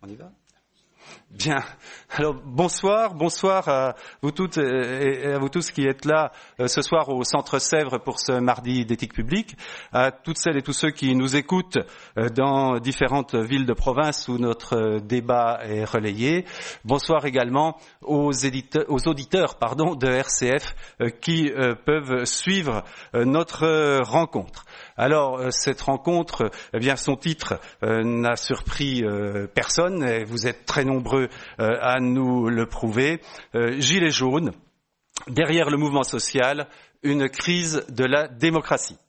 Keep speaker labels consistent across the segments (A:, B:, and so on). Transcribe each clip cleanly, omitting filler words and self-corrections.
A: On y va ? Bien. Alors bonsoir à vous toutes et à vous tous qui êtes là ce soir au Centre Sèvres pour ce mardi d'éthique publique, à toutes celles et tous ceux qui nous écoutent dans différentes villes de province où notre débat est relayé. Bonsoir également aux auditeurs de RCF qui peuvent suivre notre rencontre. Alors, cette rencontre, eh bien, son titre n'a surpris personne, et vous êtes très nombreux à nous le prouver. Gilets jaunes, derrière le mouvement social, une crise de la démocratie.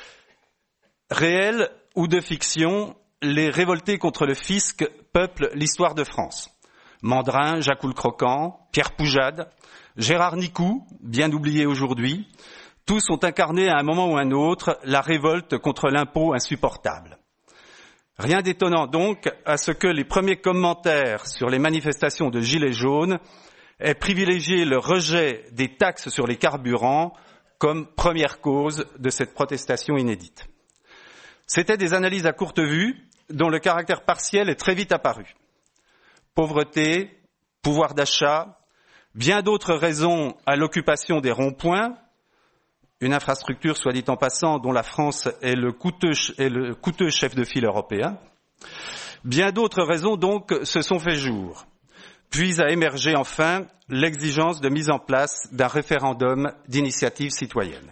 A: Réel ou de fiction, les révoltés contre le fisc peuplent l'histoire de France. Mandrin, Jacques Croquant, Pierre Poujade, Gérard Nicou, bien oublié aujourd'hui, tous ont incarné à un moment ou à un autre la révolte contre l'impôt insupportable. Rien d'étonnant donc à ce que les premiers commentaires sur les manifestations de Gilets jaunes aient privilégié le rejet des taxes sur les carburants comme première cause de cette protestation inédite. C'étaient des analyses à courte vue dont le caractère partiel est très vite apparu. Pauvreté, pouvoir d'achat, bien d'autres raisons à l'occupation des ronds-points, une infrastructure, soit dit en passant, dont la France est le coûteux chef de file européen. Bien d'autres raisons, donc, se sont fait jour. Puis a émergé enfin l'exigence de mise en place d'un référendum d'initiative citoyenne.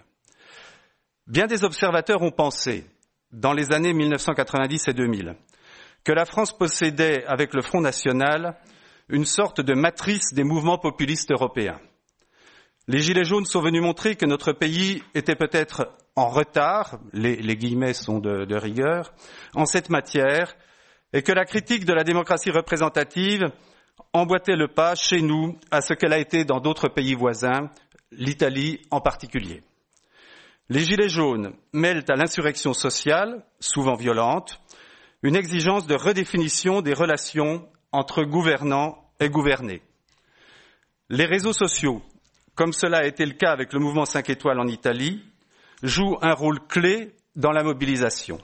A: Bien des observateurs ont pensé, dans les années 1990 et 2000, que la France possédait, avec le Front National, une sorte de matrice des mouvements populistes européens. Les Gilets jaunes sont venus montrer que notre pays était peut-être en retard, les guillemets sont de rigueur, en cette matière, et que la critique de la démocratie représentative emboîtait le pas chez nous à ce qu'elle a été dans d'autres pays voisins, l'Italie en particulier. Les Gilets jaunes mêlent à l'insurrection sociale, souvent violente, une exigence de redéfinition des relations entre gouvernants et gouvernés. Les réseaux sociaux, comme cela a été le cas avec le mouvement 5 étoiles en Italie, joue un rôle clé dans la mobilisation.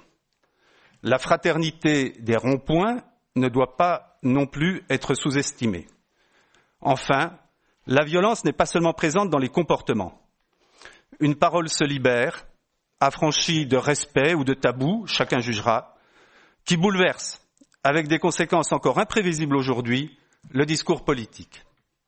A: La fraternité des ronds-points ne doit pas non plus être sous-estimée. Enfin, la violence n'est pas seulement présente dans les comportements. Une parole se libère, affranchie de respect ou de tabou, chacun jugera, qui bouleverse, avec des conséquences encore imprévisibles aujourd'hui, le discours politique.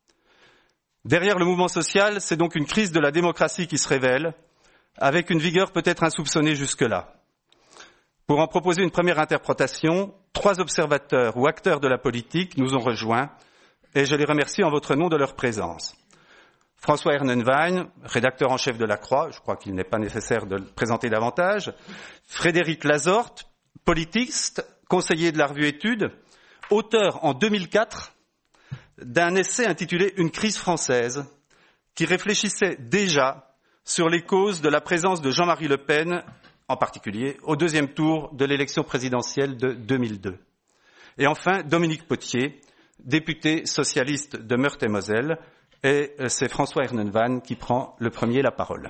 A: Derrière le mouvement social, c'est donc une crise de la démocratie qui se révèle, avec une vigueur peut-être insoupçonnée jusque-là. Pour en proposer une première interprétation, 3 observateurs ou acteurs de la politique nous ont rejoints, et je les remercie en votre nom de leur présence. François Ernenwein, rédacteur en chef de La Croix, je crois qu'il n'est pas nécessaire de le présenter davantage. Frédéric Lazorte, politiste, conseiller de la revue Études, auteur en 2004 d'un essai intitulé « Une crise française » qui réfléchissait déjà sur les causes de la présence de Jean-Marie Le Pen, en particulier, au 2e tour de l'élection présidentielle de 2002. Et enfin, Dominique Potier, député socialiste de Meurthe-et-Moselle, et c'est François Ernenwein qui prend le premier la parole.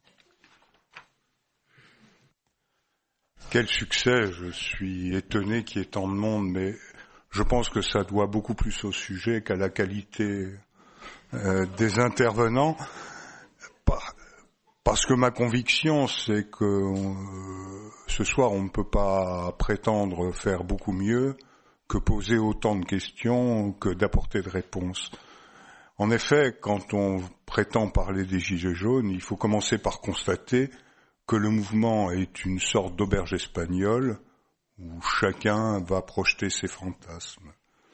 B: Quel succès, je suis étonné qu'il y ait tant de monde, mais je pense que ça doit beaucoup plus au sujet qu'à la qualité des intervenants, parce que ma conviction, c'est que ce soir, on ne peut pas prétendre faire beaucoup mieux que poser autant de questions que d'apporter de réponses. En effet, quand on prétend parler des Gilets jaunes, il faut commencer par constater que le mouvement est une sorte d'auberge espagnole où chacun va projeter ses fantasmes.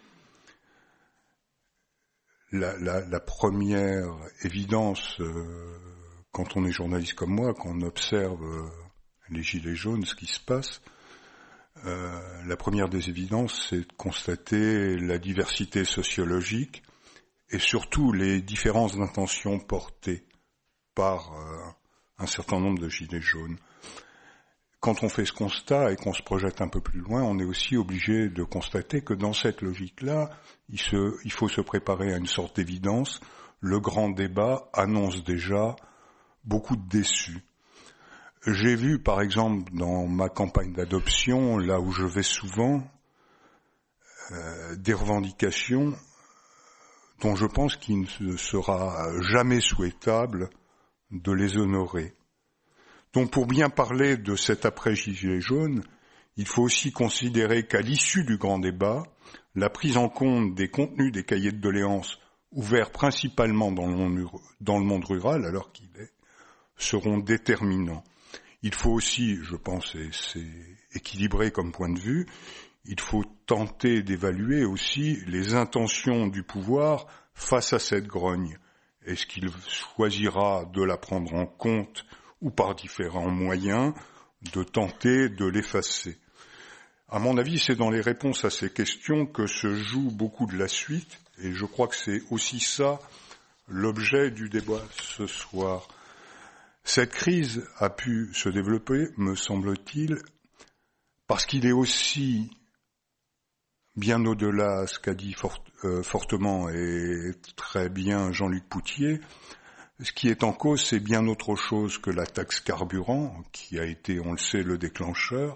B: La première évidence, quand on est journaliste comme moi, quand on observe les Gilets jaunes, ce qui se passe, la première des évidences, c'est de constater la diversité sociologique et surtout les différences d'intentions portées par un certain nombre de Gilets jaunes. Quand on fait ce constat et qu'on se projette un peu plus loin, on est aussi obligé de constater que dans cette logique-là, il faut se préparer à une sorte d'évidence. Le grand débat annonce déjà beaucoup de déçus. J'ai vu, par exemple, dans ma campagne d'adoption, là où je vais souvent, des revendications dont je pense qu'il ne sera jamais souhaitable de les honorer. Donc pour bien parler de cet après-Gilets jaunes, il faut aussi considérer qu'à l'issue du grand débat, la prise en compte des contenus des cahiers de doléances ouverts principalement dans le monde rural, alors qu'il est, seront déterminants. Il faut aussi, je pense, et c'est équilibré comme point de vue, il faut tenter d'évaluer aussi les intentions du pouvoir face à cette grogne. Est-ce qu'il choisira de la prendre en compte ou par différents moyens de tenter de l'effacer? À mon avis, c'est dans les réponses à ces questions que se joue beaucoup de la suite, et je crois que c'est aussi ça l'objet du débat ce soir. Cette crise a pu se développer, me semble-t-il, parce qu'il est aussi, bien au-delà de ce qu'a dit fortement et très bien Jean-Luc Poutier, ce qui est en cause, c'est bien autre chose que la taxe carburant, qui a été, on le sait, le déclencheur,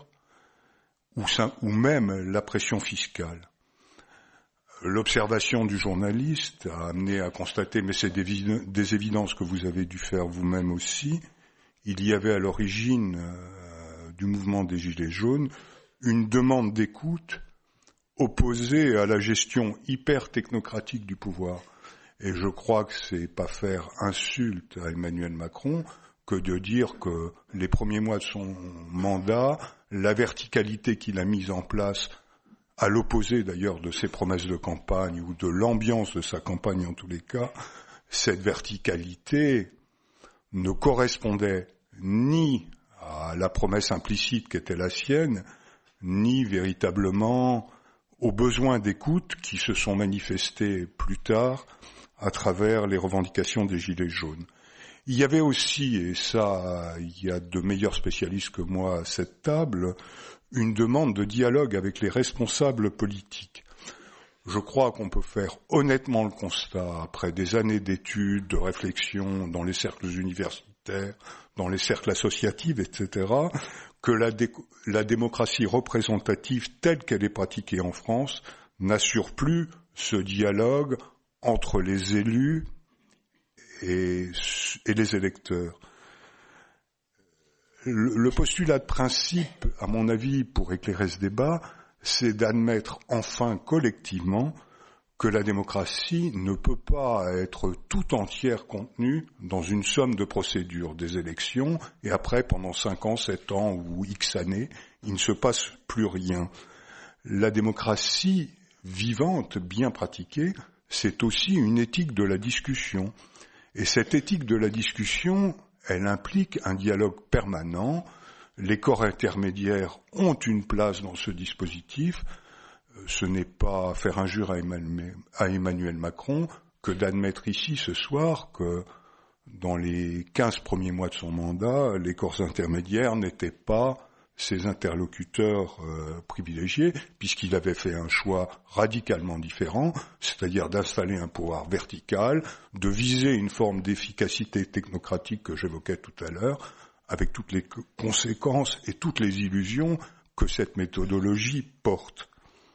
B: ou même la pression fiscale. L'observation du journaliste a amené à constater, mais c'est des évidences que vous avez dû faire vous-même aussi, il y avait à l'origine du mouvement des Gilets jaunes une demande d'écoute opposée à la gestion hyper technocratique du pouvoir. Et je crois que c'est pas faire insulte à Emmanuel Macron que de dire que les premiers mois de son mandat, la verticalité qu'il a mise en place, à l'opposé d'ailleurs de ses promesses de campagne ou de l'ambiance de sa campagne en tous les cas, cette verticalité ne correspondait ni à la promesse implicite qui était la sienne, ni véritablement aux besoins d'écoute qui se sont manifestés plus tard à travers les revendications des Gilets jaunes. Il y avait aussi, et ça, il y a de meilleurs spécialistes que moi à cette table, une demande de dialogue avec les responsables politiques. Je crois qu'on peut faire honnêtement le constat, après des années d'études, de réflexion dans les cercles universitaires, dans les cercles associatifs, etc., que la démocratie représentative telle qu'elle est pratiquée en France n'assure plus ce dialogue entre les élus et les électeurs. Le postulat de principe, à mon avis, pour éclairer ce débat, c'est d'admettre enfin collectivement que la démocratie ne peut pas être tout entière contenue dans une somme de procédures des élections, et après, pendant 5 ans, 7 ans ou X années, il ne se passe plus rien. La démocratie vivante, bien pratiquée, c'est aussi une éthique de la discussion. Et cette éthique de la discussion, elle implique un dialogue permanent. Les corps intermédiaires ont une place dans ce dispositif. Ce n'est pas faire injure à Emmanuel Macron que d'admettre ici ce soir que dans les 15 premiers mois de son mandat, les corps intermédiaires n'étaient pas ses interlocuteurs privilégiés, puisqu'il avait fait un choix radicalement différent, c'est-à-dire d'installer un pouvoir vertical, de viser une forme d'efficacité technocratique que j'évoquais tout à l'heure, avec toutes les conséquences et toutes les illusions que cette méthodologie porte.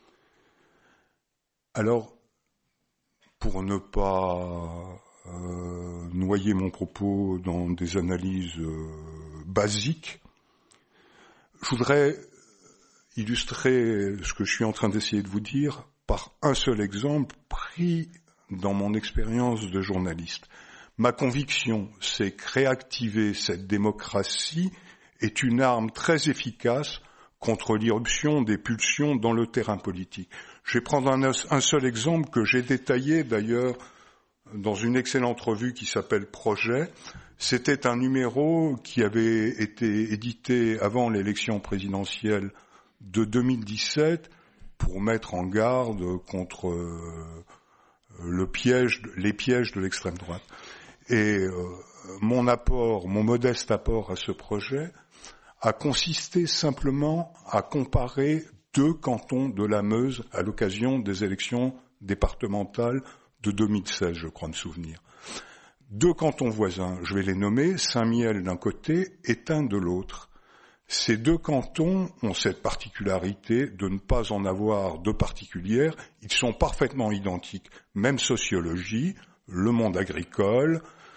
B: Alors, pour ne pas noyer mon propos dans des analyses basiques, je voudrais illustrer ce que je suis en train d'essayer de vous dire par un seul exemple pris dans mon expérience de journaliste. Ma conviction, c'est que réactiver cette démocratie est une arme très efficace contre l'irruption des pulsions dans le terrain politique. Je vais prendre un seul exemple que j'ai détaillé d'ailleurs dans une excellente revue qui s'appelle Projet. C'était un numéro qui avait été édité avant l'élection présidentielle de 2017 pour mettre en garde contre les pièges de l'extrême droite. Et mon modeste apport à ce projet a consisté simplement à comparer 2 cantons de la Meuse à l'occasion des élections départementales de 2016, je crois me souvenir. 2 cantons voisins, je vais les nommer, Saint-Mihiel d'un côté, Étain de l'autre. Ces deux cantons ont cette particularité de ne pas en avoir de particulière. Ils sont parfaitement identiques. Même sociologie, le monde agricole,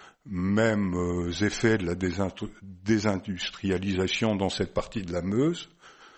B: mêmes effets de la désindustrialisation dans cette partie de la Meuse,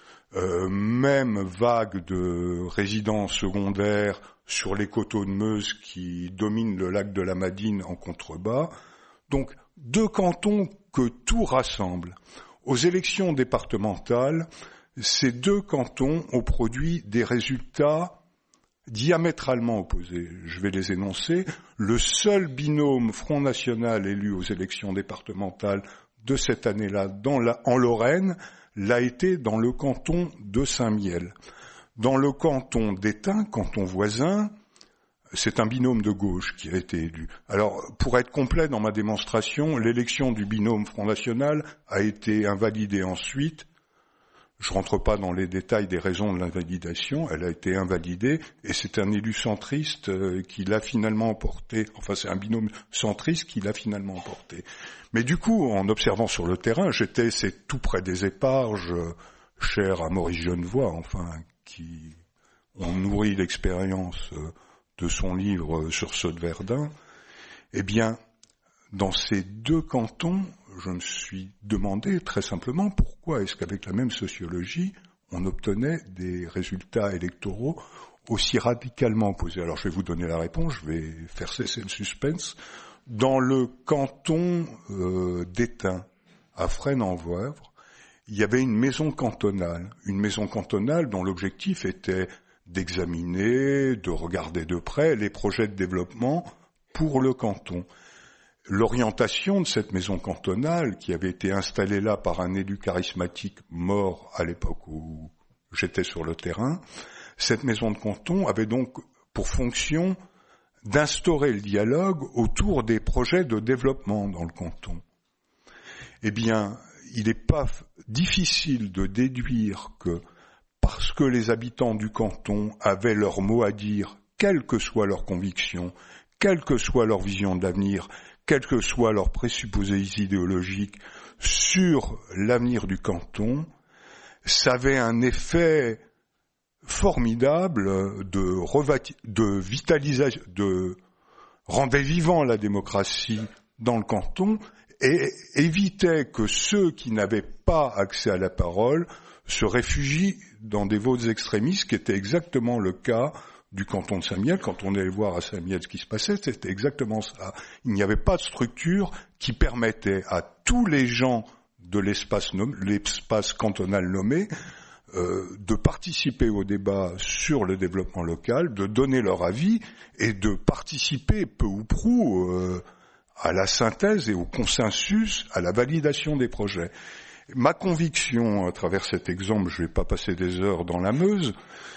B: même vague de résidences secondaires sur les coteaux de Meuse qui dominent le lac de la Madine en contrebas. Donc, deux cantons que tout rassemble. Aux élections départementales, ces deux cantons ont produit des résultats diamétralement opposés. Je vais les énoncer. Le seul binôme Front National élu aux élections départementales de cette année-là en Lorraine l'a été dans le canton de Saint-Mihiel. Dans le canton d'Étain, canton voisin, c'est un binôme de gauche qui a été élu. Alors, pour être complet dans ma démonstration, l'élection du binôme Front National a été invalidée ensuite. Je rentre pas dans les détails des raisons de l'invalidation, elle a été invalidée, et c'est un élu centriste qui l'a finalement emporté, enfin c'est un binôme centriste qui l'a finalement emporté. Mais du coup, en observant sur le terrain, c'est tout près des Éparges, chers à Maurice Genevoix, enfin, qui ont nourri l'expérience de son livre sur Saut-de-Verdun. Eh bien, dans ces deux cantons, je me suis demandé très simplement pourquoi est-ce qu'avec la même sociologie, on obtenait des résultats électoraux aussi radicalement opposés. Alors je vais vous donner la réponse, je vais faire cesser le suspense. Dans le canton d'Étain, à Fresnes-en-Voivre, il y avait une maison cantonale dont l'objectif était d'examiner, de regarder de près les projets de développement pour le canton. L'orientation de cette maison cantonale, qui avait été installée là par un élu charismatique mort à l'époque où j'étais sur le terrain, cette maison de canton avait donc pour fonction d'instaurer le dialogue autour des projets de développement dans le canton. Eh bien, il n'est pas difficile de déduire que parce que les habitants du canton avaient leur mot à dire, quelles que soient leurs convictions, quelle que soit leur vision de l'avenir, quels que soient leurs présupposés idéologiques sur l'avenir du canton, ça avait un effet formidable de vitalisation, de rendre vivant la démocratie dans le canton et évitait que ceux qui n'avaient pas accès à la parole se réfugient dans des votes extrémistes, qui était exactement le cas du canton de Saint-Mihiel. Quand on allait voir à Saint-Mihiel ce qui se passait, c'était exactement ça. Il n'y avait pas de structure qui permettait à tous les gens de l'espace cantonal nommé de participer au débat sur le développement local, de donner leur avis et de participer peu ou prou à la synthèse et au consensus, à la validation des projets. Ma conviction, à travers cet exemple, je ne vais pas passer des heures dans la Meuse,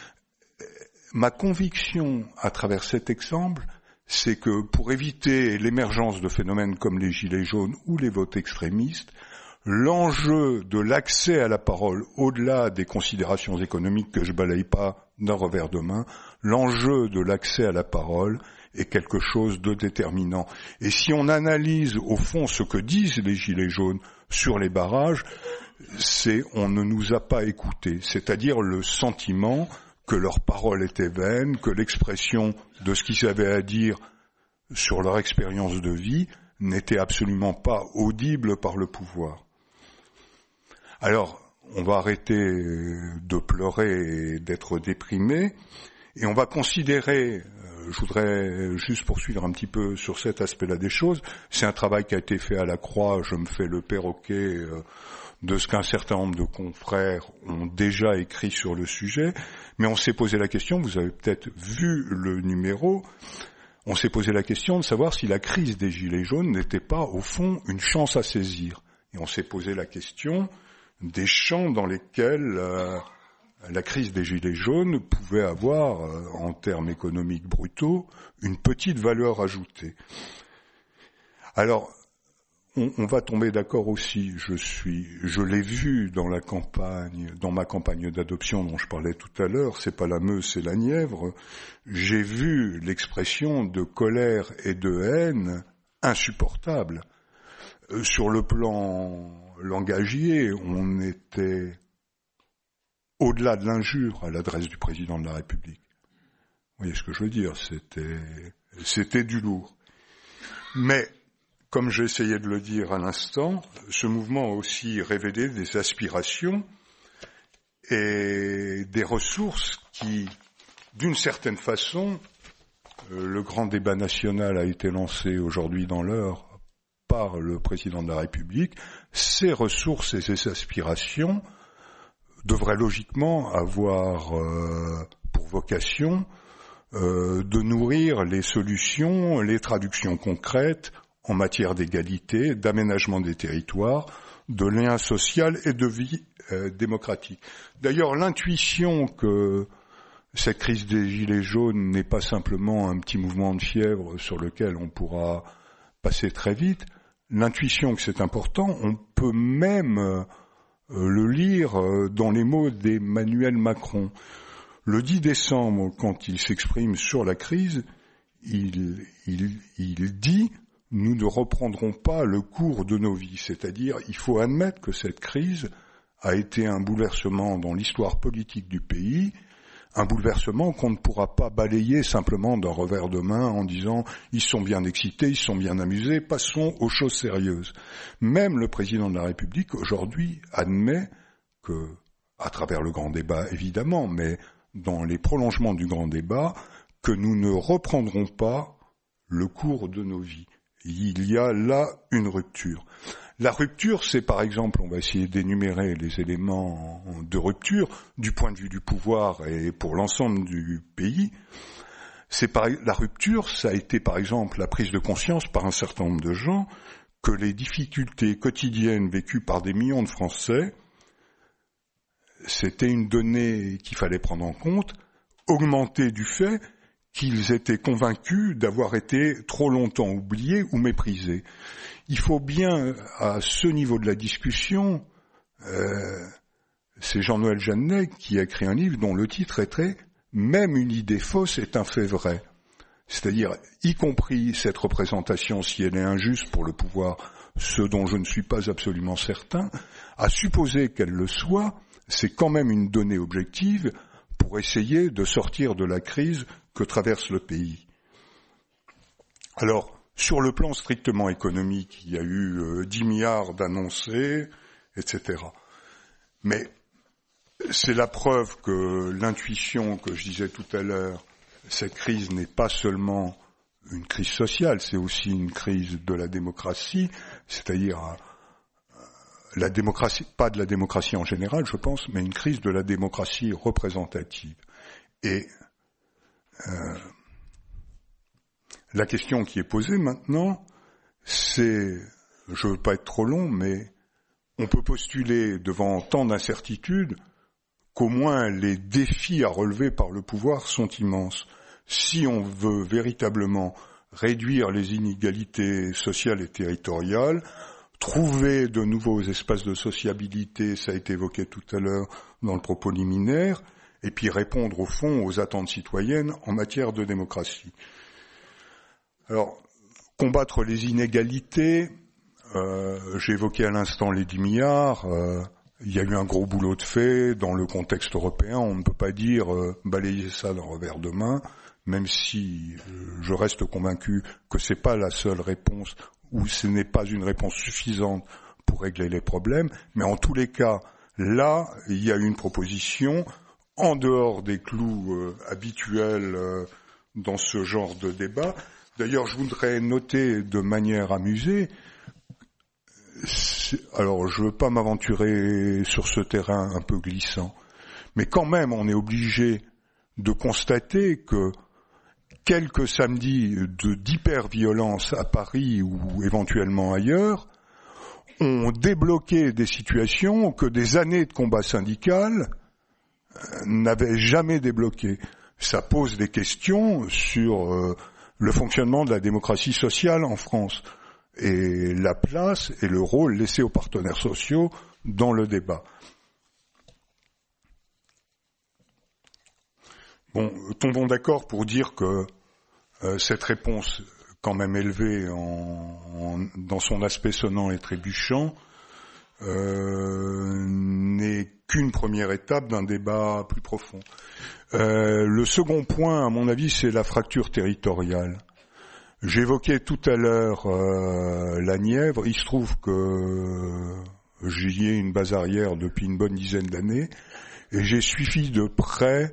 B: ma conviction, à travers cet exemple, c'est que pour éviter l'émergence de phénomènes comme les gilets jaunes ou les votes extrémistes, l'enjeu de l'accès à la parole, au-delà des considérations économiques que je balaye pas d'un revers de main, l'enjeu de l'accès à la parole est quelque chose de déterminant. Et si on analyse au fond ce que disent les gilets jaunes sur les barrages, c'est on ne nous a pas écoutés, c'est-à-dire le sentiment que leur parole était vaine, que l'expression de ce qu'ils avaient à dire sur leur expérience de vie n'était absolument pas audible par le pouvoir. Alors, on va arrêter de pleurer et d'être déprimé, et on va considérer, je voudrais juste poursuivre un petit peu sur cet aspect-là des choses, c'est un travail qui a été fait à la Croix, je me fais le perroquet de ce qu'un certain nombre de confrères ont déjà écrit sur le sujet, mais on s'est posé la question, vous avez peut-être vu le numéro, on s'est posé la question de savoir si la crise des Gilets jaunes n'était pas, au fond, une chance à saisir. Et on s'est posé la question des champs dans lesquels la crise des Gilets jaunes pouvait avoir, en termes économiques brutaux, une petite valeur ajoutée. Alors, on va tomber d'accord aussi, je l'ai vu dans ma campagne d'adoption dont je parlais tout à l'heure, c'est pas la Meuse, c'est la Nièvre, j'ai vu l'expression de colère et de haine insupportable. Sur le plan langagier, on était au-delà de l'injure à l'adresse du président de la République. Vous voyez ce que je veux dire, c'était du lourd. Mais, comme j'essayais de le dire à l'instant, ce mouvement a aussi révélé des aspirations et des ressources qui, d'une certaine façon, le grand débat national a été lancé aujourd'hui dans l'heure par le président de la République. Ces ressources et ces aspirations devraient logiquement avoir pour vocation de nourrir les solutions, les traductions concrètes en matière d'égalité, d'aménagement des territoires, de lien social et de vie démocratique. D'ailleurs, l'intuition que cette crise des Gilets jaunes n'est pas simplement un petit mouvement de fièvre sur lequel on pourra passer très vite, l'intuition que c'est important, on peut même le lire dans les mots d'Emmanuel Macron. Le 10 décembre, quand il s'exprime sur la crise, il dit « Nous ne reprendrons pas le cours de nos vies ». C'est-à-dire, il faut admettre que cette crise a été un bouleversement dans l'histoire politique du pays, un bouleversement qu'on ne pourra pas balayer simplement d'un revers de main en disant « Ils sont bien excités, ils sont bien amusés, passons aux choses sérieuses ». Même le président de la République, aujourd'hui, admet que, à travers le grand débat évidemment, mais dans les prolongements du grand débat, que nous ne reprendrons pas le cours de nos vies. Il y a là une rupture. La rupture, c'est par exemple, on va essayer d'énumérer les éléments de rupture du point de vue du pouvoir et pour l'ensemble du pays. La rupture, ça a été par exemple la prise de conscience par un certain nombre de gens que les difficultés quotidiennes vécues par des millions de Français, c'était une donnée qu'il fallait prendre en compte, augmentée du fait qu'ils étaient convaincus d'avoir été trop longtemps oubliés ou méprisés. Il faut bien, à ce niveau de la discussion, c'est Jean-Noël Jeannet qui a écrit un livre dont le titre était « Même une idée fausse est un fait vrai ». C'est-à-dire, y compris cette représentation, si elle est injuste pour le pouvoir, ce dont je ne suis pas absolument certain, à supposer qu'elle le soit, c'est quand même une donnée objective pour essayer de sortir de la crise que traverse le pays. Alors, sur le plan strictement économique, il y a eu 10 milliards d'annoncés, etc. Mais c'est la preuve que l'intuition que je disais tout à l'heure, cette crise n'est pas seulement une crise sociale, c'est aussi une crise de la démocratie, c'est-à-dire la démocratie, pas de la démocratie en général, je pense, mais une crise de la démocratie représentative. Et la question qui est posée maintenant, c'est, je ne veux pas être trop long, mais on peut postuler devant tant d'incertitudes qu'au moins les défis à relever par le pouvoir sont immenses. Si on veut véritablement réduire les inégalités sociales et territoriales, trouver de nouveaux espaces de sociabilité, ça a été évoqué tout à l'heure dans le propos liminaire, et puis répondre au fond aux attentes citoyennes en matière de démocratie. Alors, combattre les inégalités, j'ai évoqué à l'instant les 10 milliards, il y a eu un gros boulot de fait dans le contexte européen, on ne peut pas dire balayer ça d'un revers de main, même si je reste convaincu que c'est pas la seule réponse ou ce n'est pas une réponse suffisante pour régler les problèmes, mais en tous les cas, là, il y a une proposition en dehors des clous habituels dans ce genre de débat. D'ailleurs, je voudrais noter de manière amusée, alors je ne veux pas m'aventurer sur ce terrain un peu glissant, mais quand même on est obligé de constater que quelques samedis d'hyper-violence à Paris ou éventuellement ailleurs ont débloqué des situations que des années de combat syndical n'avaient jamais débloquées. Ça pose des questions sur le fonctionnement de la démocratie sociale en France et la place et le rôle laissé aux partenaires sociaux dans le débat. Bon, tombons d'accord pour dire que cette réponse quand même élevé dans son aspect sonnant et trébuchant, n'est qu'une première étape d'un débat plus profond. Le second point, à mon avis, c'est la fracture territoriale. J'évoquais tout à l'heure la Nièvre. Il se trouve que j'y ai une base arrière depuis une bonne dizaine d'années et j'ai suivi de près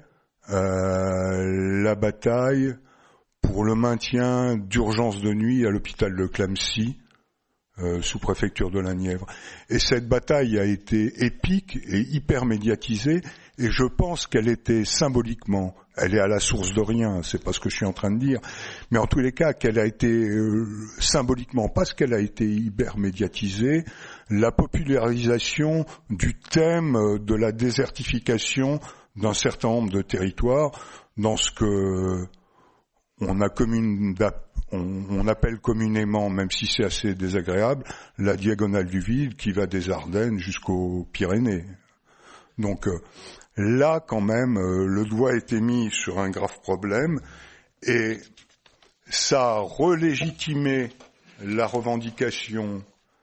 B: la bataille pour le maintien d'urgence de nuit à l'hôpital de Clamecy, sous-préfecture de la Nièvre. Et cette bataille a été épique et hyper médiatisée, et je pense qu'elle était symboliquement, elle est à la source de rien, c'est pas ce que je suis en train de dire, mais en tous les cas qu'elle a été symboliquement, parce qu'elle a été hyper médiatisée, la popularisation du thème de la désertification d'un certain nombre de territoires dans ce que on appelle communément, même si c'est assez désagréable, la diagonale du vide qui va des Ardennes jusqu'aux Pyrénées. Donc là, quand même, le doigt a été mis sur un grave problème et ça a relégitimé la revendication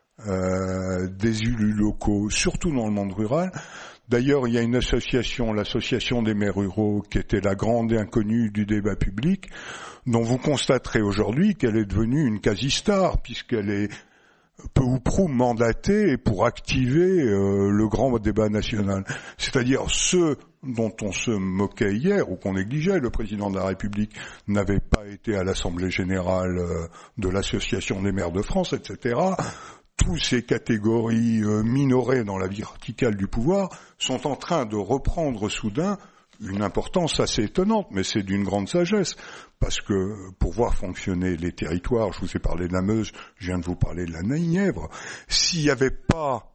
B: des élus locaux, surtout dans le monde rural. D'ailleurs, il y a une association, l'association des maires ruraux, qui était la grande inconnue du débat public, dont vous constaterez aujourd'hui qu'elle est devenue une quasi-star, puisqu'elle est peu ou prou mandatée pour activer le grand débat national. C'est-à-dire ceux dont on se moquait hier, ou qu'on négligeait, le président de la République n'avait pas été à l'Assemblée générale de l'Association des maires de France, etc., toutes ces catégories minorées dans la verticale du pouvoir sont en train de reprendre soudain une importance assez étonnante, mais c'est d'une grande sagesse, parce que pour voir fonctionner les territoires, je vous ai parlé de la Meuse, je viens de vous parler de la Nièvre, s'il n'y avait pas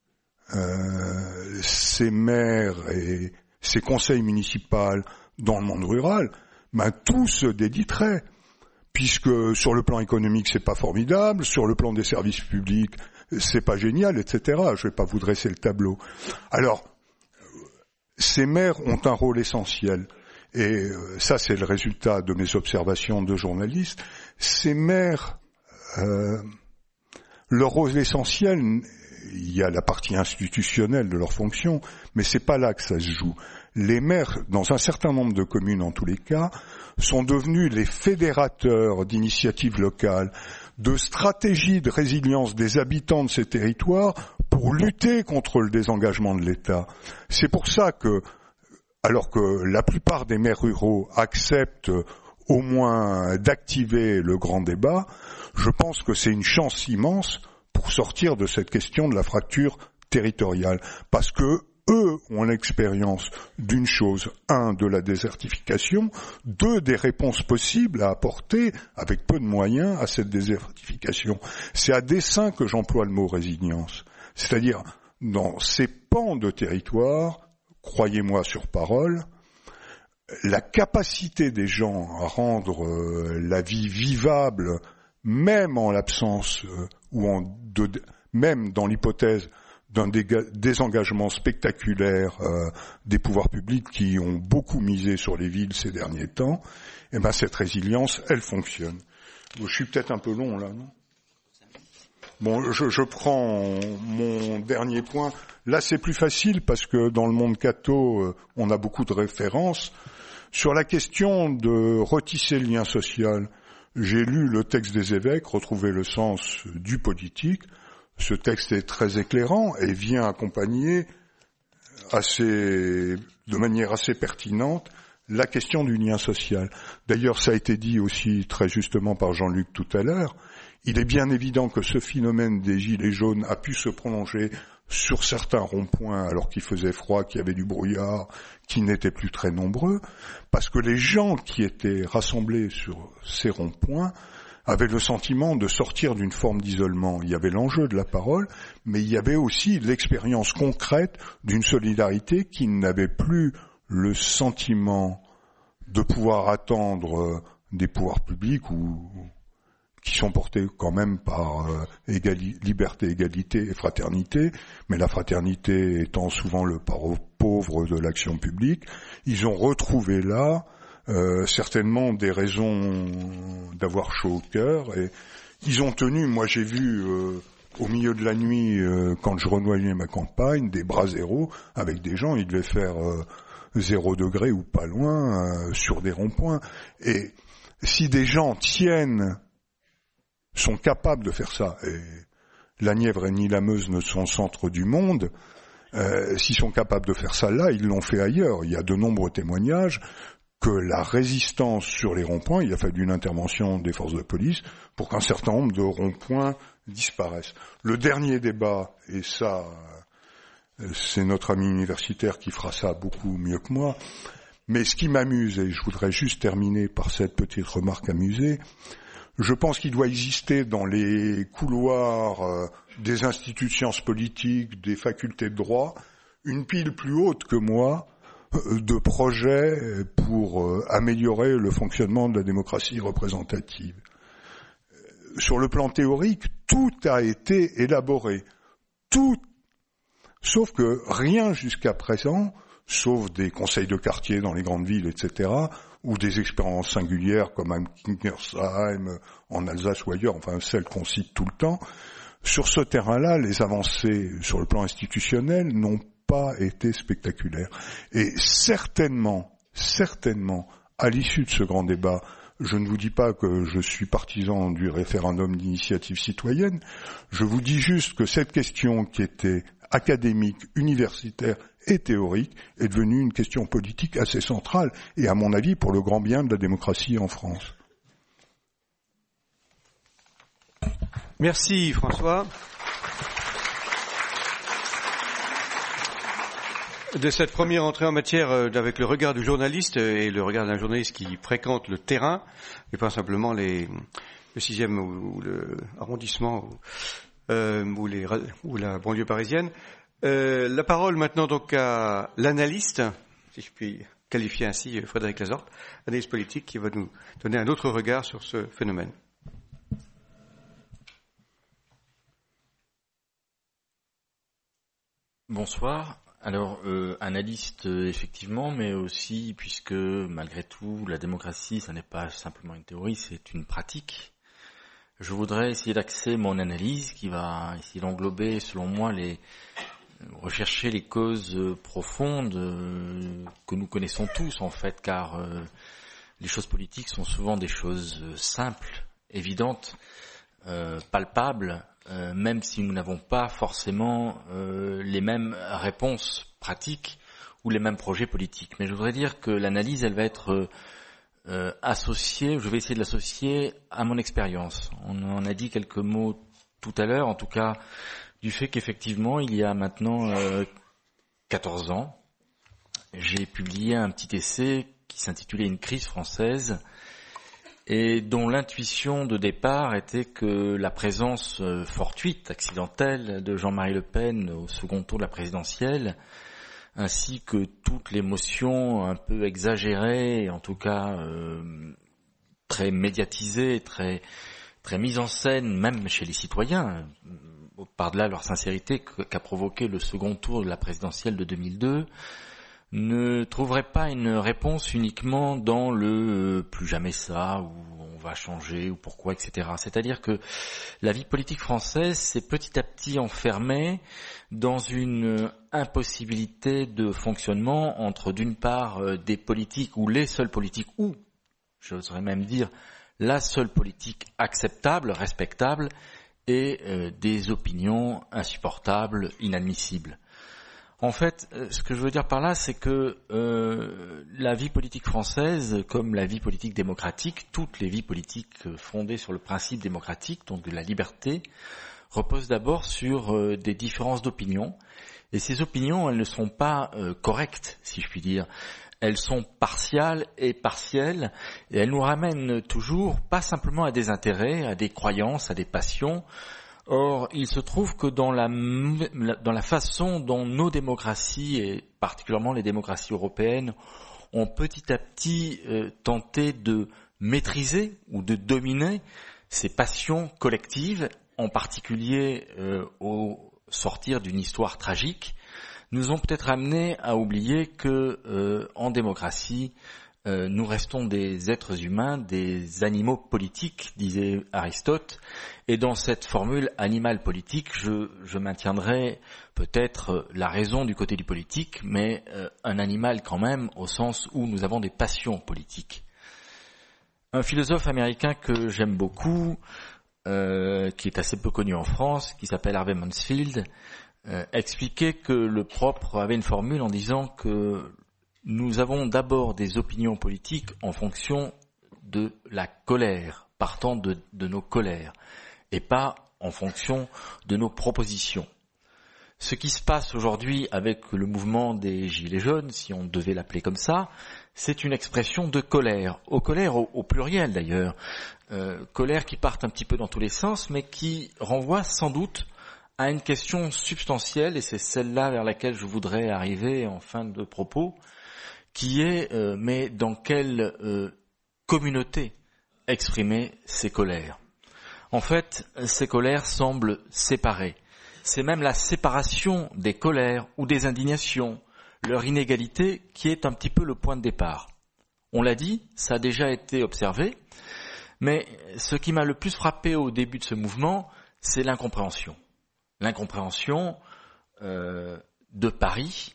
B: ces maires et ces conseils municipaux dans le monde rural, tout se déditerait. Puisque sur le plan économique c'est pas formidable, sur le plan des services publics c'est pas génial, etc. Je vais pas vous dresser le tableau. Alors, ces maires ont un rôle essentiel, et ça c'est le résultat de mes observations de journaliste. Ces maires, leur rôle essentiel, il y a la partie institutionnelle de leur fonction, mais c'est pas là que ça se joue. Les maires, dans un certain nombre de communes en tous les cas, sont devenus les fédérateurs d'initiatives locales, de stratégies de résilience des habitants de ces territoires pour lutter contre le désengagement de l'État. C'est pour ça que, alors que la plupart des maires ruraux acceptent au moins d'activer le grand débat, je pense que c'est une chance immense pour sortir de cette question de la fracture territoriale. Parce que eux ont l'expérience d'une chose, 1, de la désertification, 2, des réponses possibles à apporter avec peu de moyens à cette désertification. C'est à dessein que j'emploie le mot résilience. C'est-à-dire, dans ces pans de territoire, croyez-moi sur parole, la capacité des gens à rendre la vie vivable, même en l'absence même dans l'hypothèse d'un désengagement spectaculaire des pouvoirs publics qui ont beaucoup misé sur les villes ces derniers temps, cette résilience, elle fonctionne. Je suis peut-être un peu long là, non ? Bon, je prends mon dernier point. Là, c'est plus facile parce que dans le monde catho, on a beaucoup de références. Sur la question de retisser le lien social, j'ai lu le texte des évêques, retrouver le sens du politique. Ce texte est très éclairant et vient accompagner de manière assez pertinente la question du lien social. D'ailleurs, ça a été dit aussi très justement par Jean-Luc tout à l'heure. Il est bien évident que ce phénomène des gilets jaunes a pu se prolonger sur certains ronds-points alors qu'il faisait froid, qu'il y avait du brouillard, qui n'étaient plus très nombreux, parce que les gens qui étaient rassemblés sur ces ronds-points avaient le sentiment de sortir d'une forme d'isolement. Il y avait l'enjeu de la parole, mais il y avait aussi l'expérience concrète d'une solidarité qui n'avait plus le sentiment de pouvoir attendre des pouvoirs publics ou qui sont portés quand même par liberté, égalité et fraternité, mais la fraternité étant souvent le parent pauvre de l'action publique. Ils ont retrouvé là certainement des raisons d'avoir chaud au cœur. Et ils ont tenu, moi j'ai vu au milieu de la nuit, quand je renoyais ma campagne, des bras zéro avec des gens, ils devaient faire 0 degré ou pas loin sur des ronds-points. Et si des gens sont capables de faire ça, et la Nièvre ni la Meuse ne sont centre du monde, s'ils sont capables de faire ça là, ils l'ont fait ailleurs. Il y a de nombreux témoignages que la résistance sur les ronds-points, il a fallu une intervention des forces de police pour qu'un certain nombre de ronds-points disparaissent. Le dernier débat, et ça, c'est notre ami universitaire qui fera ça beaucoup mieux que moi, mais ce qui m'amuse, et je voudrais juste terminer par cette petite remarque amusée, je pense qu'il doit exister dans les couloirs des instituts de sciences politiques, des facultés de droit, une pile plus haute que moi de projets pour améliorer le fonctionnement de la démocratie représentative. Sur le plan théorique, tout a été élaboré. Tout, sauf que rien jusqu'à présent, sauf des conseils de quartier dans les grandes villes, etc., ou des expériences singulières comme à Kingersheim, en Alsace ou ailleurs, enfin celles qu'on cite tout le temps, sur ce terrain-là, les avancées sur le plan institutionnel n'ont pas été spectaculaires. Et certainement, à l'issue de ce grand débat, je ne vous dis pas que je suis partisan du référendum d'initiative citoyenne, je vous dis juste que cette question qui était académique, universitaire et théorique est devenue une question politique assez centrale et, à mon avis, pour le grand bien de la démocratie en France.
C: Merci François de cette première entrée en matière avec le regard du journaliste et le regard d'un journaliste qui fréquente le terrain et pas simplement le 6e ou le arrondissement ou la banlieue parisienne. La parole maintenant donc à l'analyste, si je puis qualifier ainsi Frédéric Lazorte, analyste politique qui va nous donner un autre regard sur ce phénomène.
D: Bonsoir. Alors, analyste effectivement, mais aussi puisque malgré tout la démocratie, ça n'est pas simplement une théorie, c'est une pratique. Je voudrais essayer d'axer mon analyse qui va essayer d'englober, selon moi, rechercher les causes profondes que nous connaissons tous en fait, car les choses politiques sont souvent des choses simples, évidentes, palpables, même si nous n'avons pas forcément les mêmes réponses pratiques ou les mêmes projets politiques. Mais je voudrais dire que l'analyse, elle va être associée, je vais essayer de l'associer à mon expérience. On en a dit quelques mots tout à l'heure, en tout cas du fait qu'effectivement, il y a maintenant 14 ans, j'ai publié un petit essai qui s'intitulait « Une crise française » et dont l'intuition de départ était que la présence fortuite, accidentelle de Jean-Marie Le Pen au second tour de la présidentielle, ainsi que toute l'émotion un peu exagérée, en tout cas très médiatisée, très mise en scène, même chez les citoyens, par-delà leur sincérité qu'a provoqué le second tour de la présidentielle de 2002, ne trouverait pas une réponse uniquement dans le plus jamais ça, ou on va changer, ou pourquoi, etc. C'est-à-dire que la vie politique française s'est petit à petit enfermée dans une impossibilité de fonctionnement entre, d'une part, des politiques ou les seules politiques, ou, j'oserais même dire, la seule politique acceptable, respectable, et des opinions insupportables, inadmissibles. En fait, ce que je veux dire par là, c'est que la vie politique française, comme la vie politique démocratique, toutes les vies politiques fondées sur le principe démocratique, donc de la liberté, reposent d'abord sur des différences d'opinion. Et ces opinions, elles ne sont pas correctes, si je puis dire. Elles sont partiales et partielles, et elles nous ramènent toujours, pas simplement à des intérêts, à des croyances, à des passions. Or, il se trouve que dans la façon dont nos démocraties, et particulièrement les démocraties européennes, ont petit à petit tenté de maîtriser ou de dominer ces passions collectives, en particulier au sortir d'une histoire tragique, nous ont peut-être amené à oublier que en démocratie, nous restons des êtres humains, des animaux politiques, disait Aristote. Et dans cette formule animal politique, je maintiendrai peut-être la raison du côté du politique, mais un animal quand même, au sens où nous avons des passions politiques. Un philosophe américain que j'aime beaucoup, qui est assez peu connu en France, qui s'appelle Harvey Mansfield, expliquait que le propre avait une formule en disant que nous avons d'abord des opinions politiques en fonction de la colère, partant de nos colères, et pas en fonction de nos propositions. Ce qui se passe aujourd'hui avec le mouvement des Gilets jaunes, si on devait l'appeler comme ça, c'est une expression de colère, au pluriel d'ailleurs, colère qui part un petit peu dans tous les sens, mais qui renvoie sans doute à une question substantielle, et c'est celle-là vers laquelle je voudrais arriver en fin de propos, qui est, mais dans quelle communauté exprimer ces colères. En fait, ces colères semblent séparées. C'est même la séparation des colères ou des indignations, leur inégalité, qui est un petit peu le point de départ. On l'a dit, ça a déjà été observé, mais ce qui m'a le plus frappé au début de ce mouvement, c'est l'incompréhension. L'incompréhension de Paris,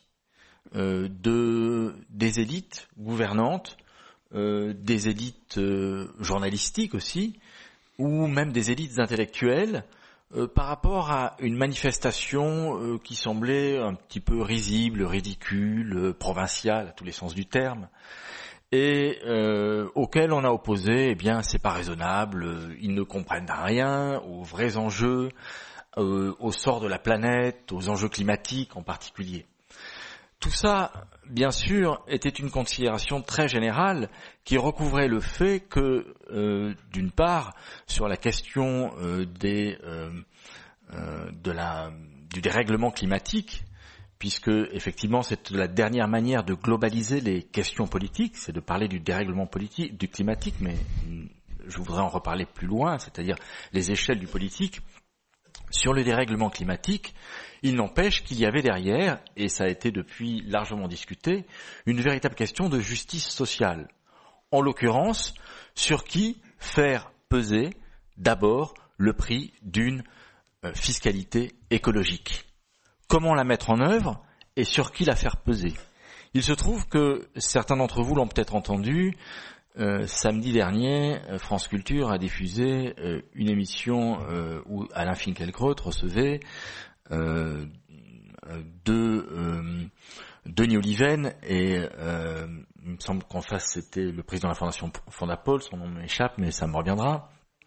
D: des élites gouvernantes, des élites journalistiques aussi, ou même des élites intellectuelles, par rapport à une manifestation qui semblait un petit peu risible, ridicule, provinciale à tous les sens du terme, et auquel on a opposé, eh bien, c'est pas raisonnable, ils ne comprennent rien aux vrais enjeux, au sort de la planète, aux enjeux climatiques en particulier. Tout ça, bien sûr, était une considération très générale qui recouvrait le fait que, d'une part, sur la question du dérèglement climatique, puisque effectivement c'est la dernière manière de globaliser les questions politiques, c'est de parler du dérèglement politique, du climatique, mais je voudrais en reparler plus loin, c'est-à-dire les échelles du politique. Sur le dérèglement climatique, il n'empêche qu'il y avait derrière, et ça a été depuis largement discuté, une véritable question de justice sociale. En l'occurrence, sur qui faire peser d'abord le prix d'une fiscalité écologique. Comment la mettre en œuvre et sur qui la faire peser. Il se trouve que certains d'entre vous l'ont peut-être entendu, samedi dernier, France Culture a diffusé une émission où Alain Finkielkraut recevait Denis Oliven et il me semble qu'en face c'était le président de la Fondation Fondapol, son nom m'échappe mais ça me reviendra.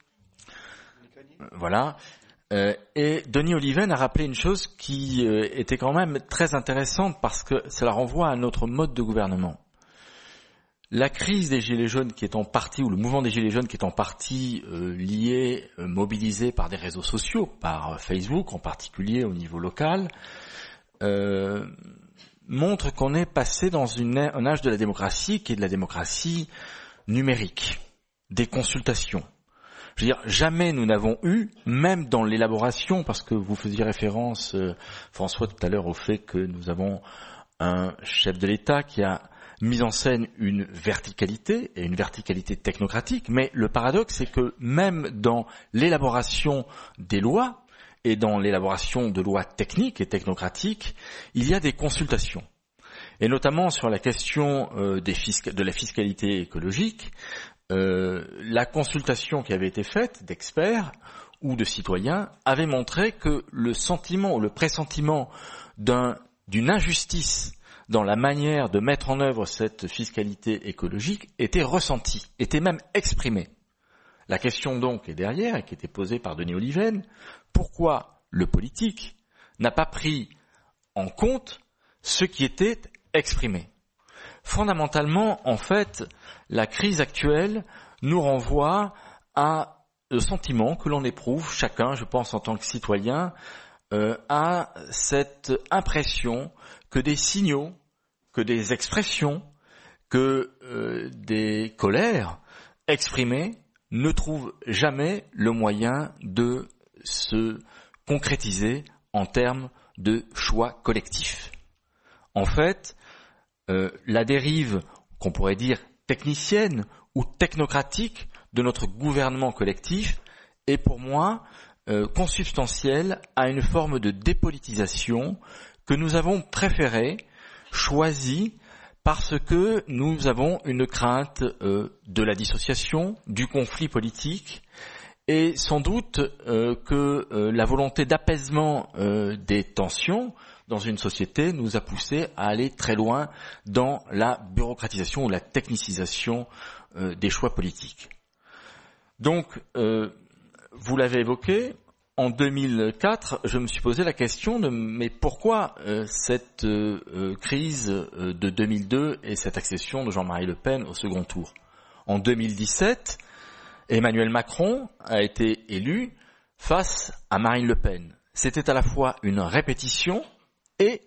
D: Voilà. Et Denis Oliven a rappelé une chose qui était quand même très intéressante parce que cela renvoie à notre mode de gouvernement. La crise des Gilets jaunes qui est en partie, ou le mouvement des Gilets jaunes qui est en partie lié, mobilisé par des réseaux sociaux, par Facebook en particulier au niveau local, montre qu'on est passé dans un âge de la démocratie qui est de la démocratie numérique, des consultations. Je veux dire, jamais nous n'avons eu, même dans l'élaboration, parce que vous faisiez référence, François, tout à l'heure, au fait que nous avons un chef de l'État qui a mis en scène une verticalité, et une verticalité technocratique, mais le paradoxe, c'est que même dans l'élaboration des lois, et dans l'élaboration de lois techniques et technocratiques, il y a des consultations. Et notamment sur la question de la fiscalité écologique, la consultation qui avait été faite d'experts ou de citoyens avait montré que le sentiment ou le pressentiment d'une injustice dans la manière de mettre en œuvre cette fiscalité écologique était ressenti, était même exprimé. La question donc est derrière, et qui était posée par Denis Oliven, pourquoi le politique n'a pas pris en compte ce qui était exprimé? Fondamentalement, en fait, la crise actuelle nous renvoie à le sentiment que l'on éprouve, chacun, je pense en tant que citoyen, à cette impression que des signaux, que des expressions, que des colères exprimées ne trouvent jamais le moyen de se concrétiser en termes de choix collectifs. En fait, la dérive qu'on pourrait dire technicienne ou technocratique de notre gouvernement collectif est pour moi consubstantielle à une forme de dépolitisation que nous avons préférée, choisie, parce que nous avons une crainte de la dissociation, du conflit politique, et sans doute que la volonté d'apaisement des tensions dans une société nous a poussé à aller très loin dans la bureaucratisation ou la technicisation des choix politiques. Donc, vous l'avez évoqué, en 2004, je me suis posé la question de mais pourquoi cette crise de 2002 et cette accession de Jean-Marie Le Pen au second tour. En 2017, Emmanuel Macron a été élu face à Marine Le Pen. C'était à la fois une répétition et,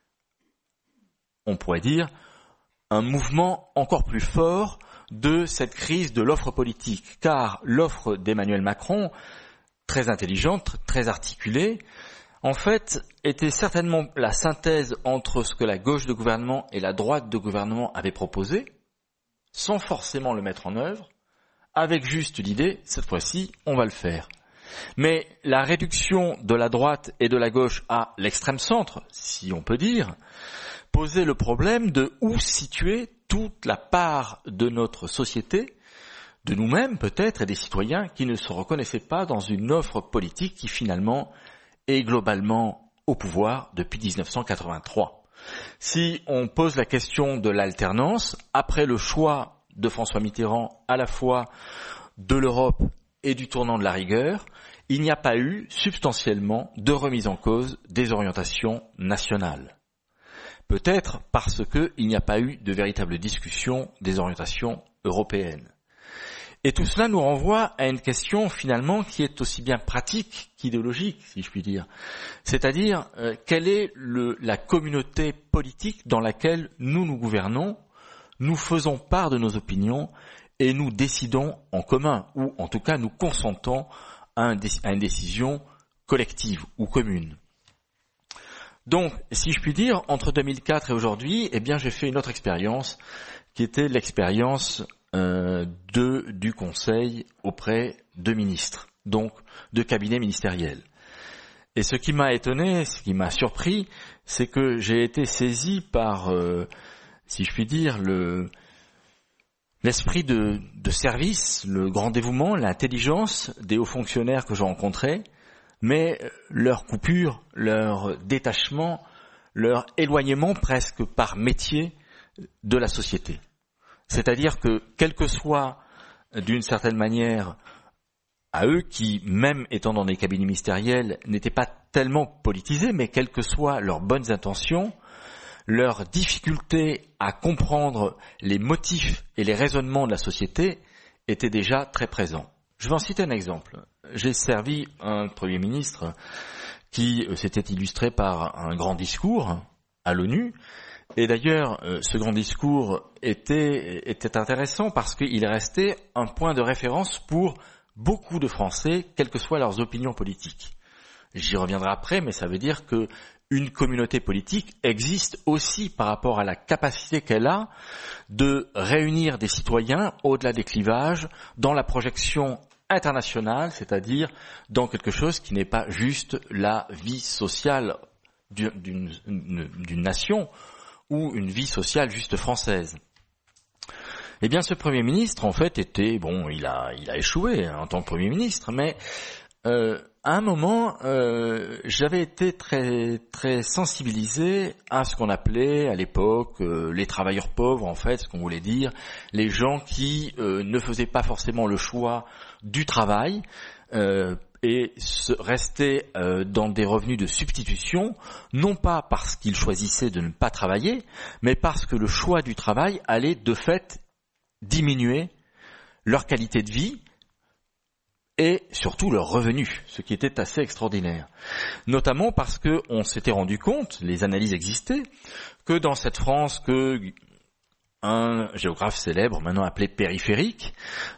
D: on pourrait dire, un mouvement encore plus fort de cette crise de l'offre politique. Car l'offre d'Emmanuel Macron, très intelligente, très articulée, en fait, était certainement la synthèse entre ce que la gauche de gouvernement et la droite de gouvernement avaient proposé, sans forcément le mettre en œuvre, avec juste l'idée, cette fois-ci, on va le faire. Mais la réduction de la droite et de la gauche à l'extrême centre, si on peut dire, posait le problème de où situer toute la part de notre société, de nous-mêmes peut-être, et des citoyens qui ne se reconnaissaient pas dans une offre politique qui finalement est globalement au pouvoir depuis 1983. Si on pose la question de l'alternance, après le choix de François Mitterrand à la fois de l'Europe et du tournant de la rigueur, il n'y a pas eu substantiellement de remise en cause des orientations nationales. Peut-être parce qu'il n'y a pas eu de véritable discussion des orientations européennes. Et tout cela nous renvoie à une question finalement qui est aussi bien pratique qu'idéologique, si je puis dire. C'est-à-dire, quelle est la communauté politique dans laquelle nous gouvernons, nous faisons part de nos opinions et nous décidons en commun, ou en tout cas nous consentons à une décision collective ou commune. Donc, si je puis dire, entre 2004 et aujourd'hui, eh bien, j'ai fait une autre expérience qui était l'expérience du conseil auprès de ministres, donc de cabinets ministériels. Et ce qui m'a étonné, ce qui m'a surpris, c'est que j'ai été saisi par, si je puis dire, l'esprit de service, le grand dévouement, l'intelligence des hauts fonctionnaires que j'ai rencontrés, mais leur coupure, leur détachement, leur éloignement presque par métier de la société. C'est-à-dire que, quel que soit, d'une certaine manière, à eux qui, même étant dans des cabinets ministériels, n'étaient pas tellement politisés, mais quelles que soient leurs bonnes intentions, leur difficulté à comprendre les motifs et les raisonnements de la société était déjà très présent. Je vais en citer un exemple. J'ai servi un Premier ministre qui s'était illustré par un grand discours à l'ONU. Et d'ailleurs, ce grand discours était intéressant parce qu'il restait un point de référence pour beaucoup de Français, quelles que soient leurs opinions politiques. J'y reviendrai après, mais ça veut dire que une communauté politique existe aussi par rapport à la capacité qu'elle a de réunir des citoyens au-delà des clivages dans la projection internationale, c'est-à-dire dans quelque chose qui n'est pas juste la vie sociale d'une nation ou une vie sociale juste française. Eh bien, ce Premier ministre, en fait, il a échoué en tant que Premier ministre, mais à un moment, j'avais été très très sensibilisé à ce qu'on appelait à l'époque les travailleurs pauvres, en fait, ce qu'on voulait dire, les gens qui ne faisaient pas forcément le choix du travail et restaient dans des revenus de substitution, non pas parce qu'ils choisissaient de ne pas travailler, mais parce que le choix du travail allait de fait diminuer leur qualité de vie et surtout leurs revenus, ce qui était assez extraordinaire. Notamment parce que on s'était rendu compte, les analyses existaient, que dans cette France que un géographe célèbre, maintenant appelé périphérique,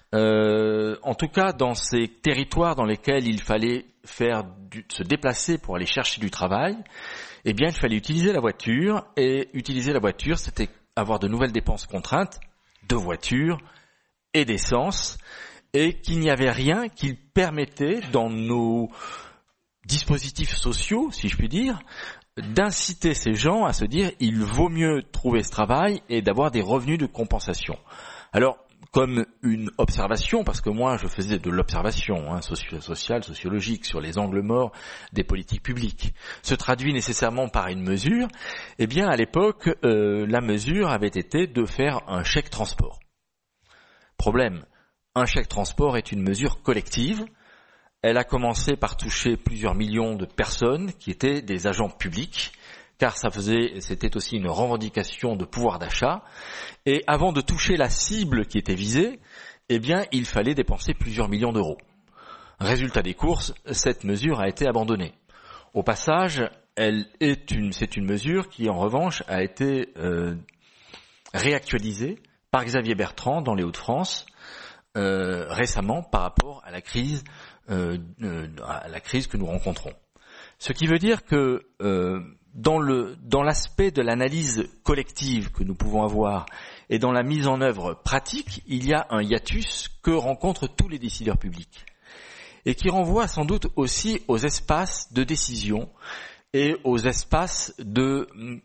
D: en tout cas dans ces territoires dans lesquels il fallait se déplacer pour aller chercher du travail, eh bien il fallait utiliser la voiture, et utiliser la voiture, c'était avoir de nouvelles dépenses contraintes, de voitures et d'essence, et qu'il n'y avait rien qui permettait, dans nos dispositifs sociaux, si je puis dire, d'inciter ces gens à se dire il vaut mieux trouver ce travail et d'avoir des revenus de compensation. Alors, comme une observation, parce que moi je faisais de l'observation sociale, sociologique, sur les angles morts des politiques publiques, se traduit nécessairement par une mesure, eh bien à l'époque, la mesure avait été de faire un chèque transport. Problème, un chèque transport est une mesure collective. Elle a commencé par toucher plusieurs millions de personnes qui étaient des agents publics, car c'était aussi une revendication de pouvoir d'achat. Et avant de toucher la cible qui était visée, eh bien, il fallait dépenser plusieurs millions d'euros. Résultat des courses, cette mesure a été abandonnée. Au passage, c'est une mesure qui, en revanche, a été réactualisée par Xavier Bertrand dans les Hauts-de-France récemment par rapport à la crise que nous rencontrons. Ce qui veut dire que dans l'aspect de l'analyse collective que nous pouvons avoir et dans la mise en œuvre pratique, il y a un hiatus que rencontrent tous les décideurs publics et qui renvoie sans doute aussi aux espaces de décision et aux espaces de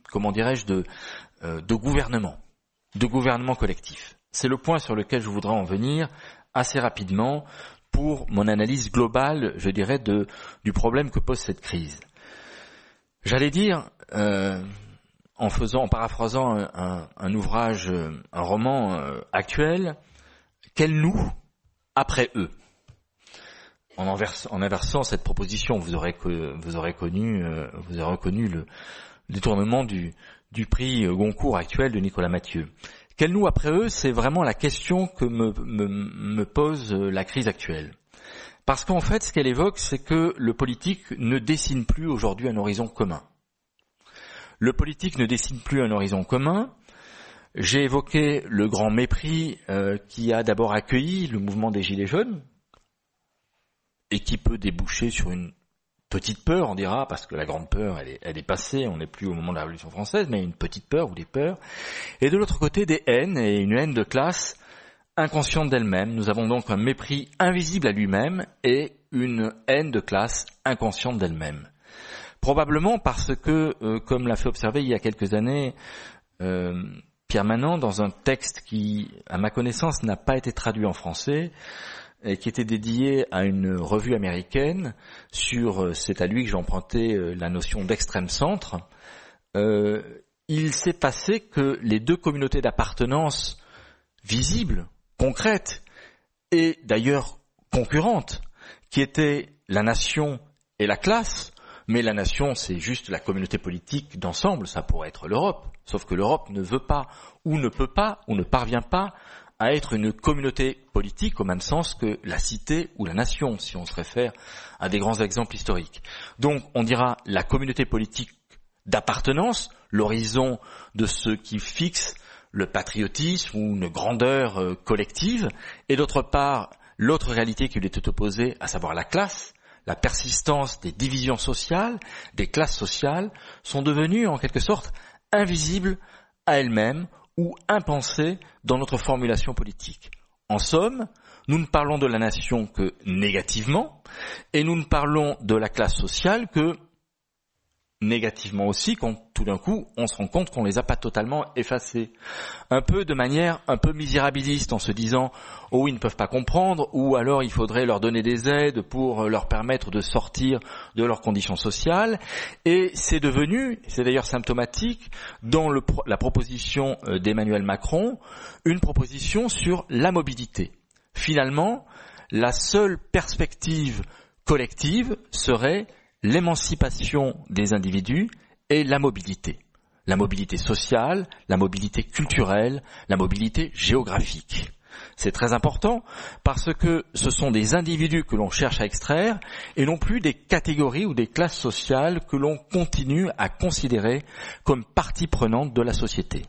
D: gouvernement collectif. C'est le point sur lequel je voudrais en venir assez rapidement pour mon analyse globale, je dirais, du problème que pose cette crise. J'allais dire, en paraphrasant un ouvrage, un roman actuel, quel nous après eux. En inversant cette proposition, vous aurez reconnu le détournement du prix Goncourt actuel de Nicolas Mathieu. Quel nous après eux, c'est vraiment la question que me pose la crise actuelle. Parce qu'en fait, ce qu'elle évoque, c'est que le politique ne dessine plus aujourd'hui un horizon commun. Le politique ne dessine plus un horizon commun. J'ai évoqué le grand mépris qui a d'abord accueilli le mouvement des Gilets jaunes et qui peut déboucher sur une petite peur, on dira, parce que la grande peur, elle est passée, on n'est plus au moment de la Révolution française, mais une petite peur ou des peurs. Et de l'autre côté, des haines, et une haine de classe inconsciente d'elle-même. Nous avons donc un mépris invisible à lui-même et une haine de classe inconsciente d'elle-même. Probablement parce que, comme l'a fait observer il y a quelques années Pierre Manant, dans un texte qui, à ma connaissance, n'a pas été traduit en français, et qui était dédié à une revue américaine c'est à lui que j'ai emprunté la notion d'extrême centre, il s'est passé que les deux communautés d'appartenance visibles, concrètes, et d'ailleurs concurrentes, qui étaient la nation et la classe, mais la nation c'est juste la communauté politique d'ensemble, ça pourrait être l'Europe, sauf que l'Europe ne veut pas, ou ne peut pas, ou ne parvient pas à être une communauté politique au même sens que la cité ou la nation, si on se réfère à des grands exemples historiques. Donc, on dira la communauté politique d'appartenance, l'horizon de ce qui fixe le patriotisme ou une grandeur collective, et d'autre part, l'autre réalité qui lui était opposée, à savoir la classe, la persistance des divisions sociales, des classes sociales, sont devenues en quelque sorte invisibles à elles-mêmes, ou impensé dans notre formulation politique. En somme, nous ne parlons de la nation que négativement, et nous ne parlons de la classe sociale que négativement aussi, quand tout d'un coup, on se rend compte qu'on les a pas totalement effacés. Un peu de manière un peu misérabiliste, en se disant « oh, ils ne peuvent pas comprendre » ou alors il faudrait leur donner des aides pour leur permettre de sortir de leurs conditions sociales. Et c'est devenu, c'est d'ailleurs symptomatique, dans la proposition d'Emmanuel Macron, une proposition sur la mobilité. Finalement, la seule perspective collective serait l'émancipation des individus et la mobilité sociale, la mobilité culturelle, la mobilité géographique. C'est très important parce que ce sont des individus que l'on cherche à extraire et non plus des catégories ou des classes sociales que l'on continue à considérer comme partie prenante de la société.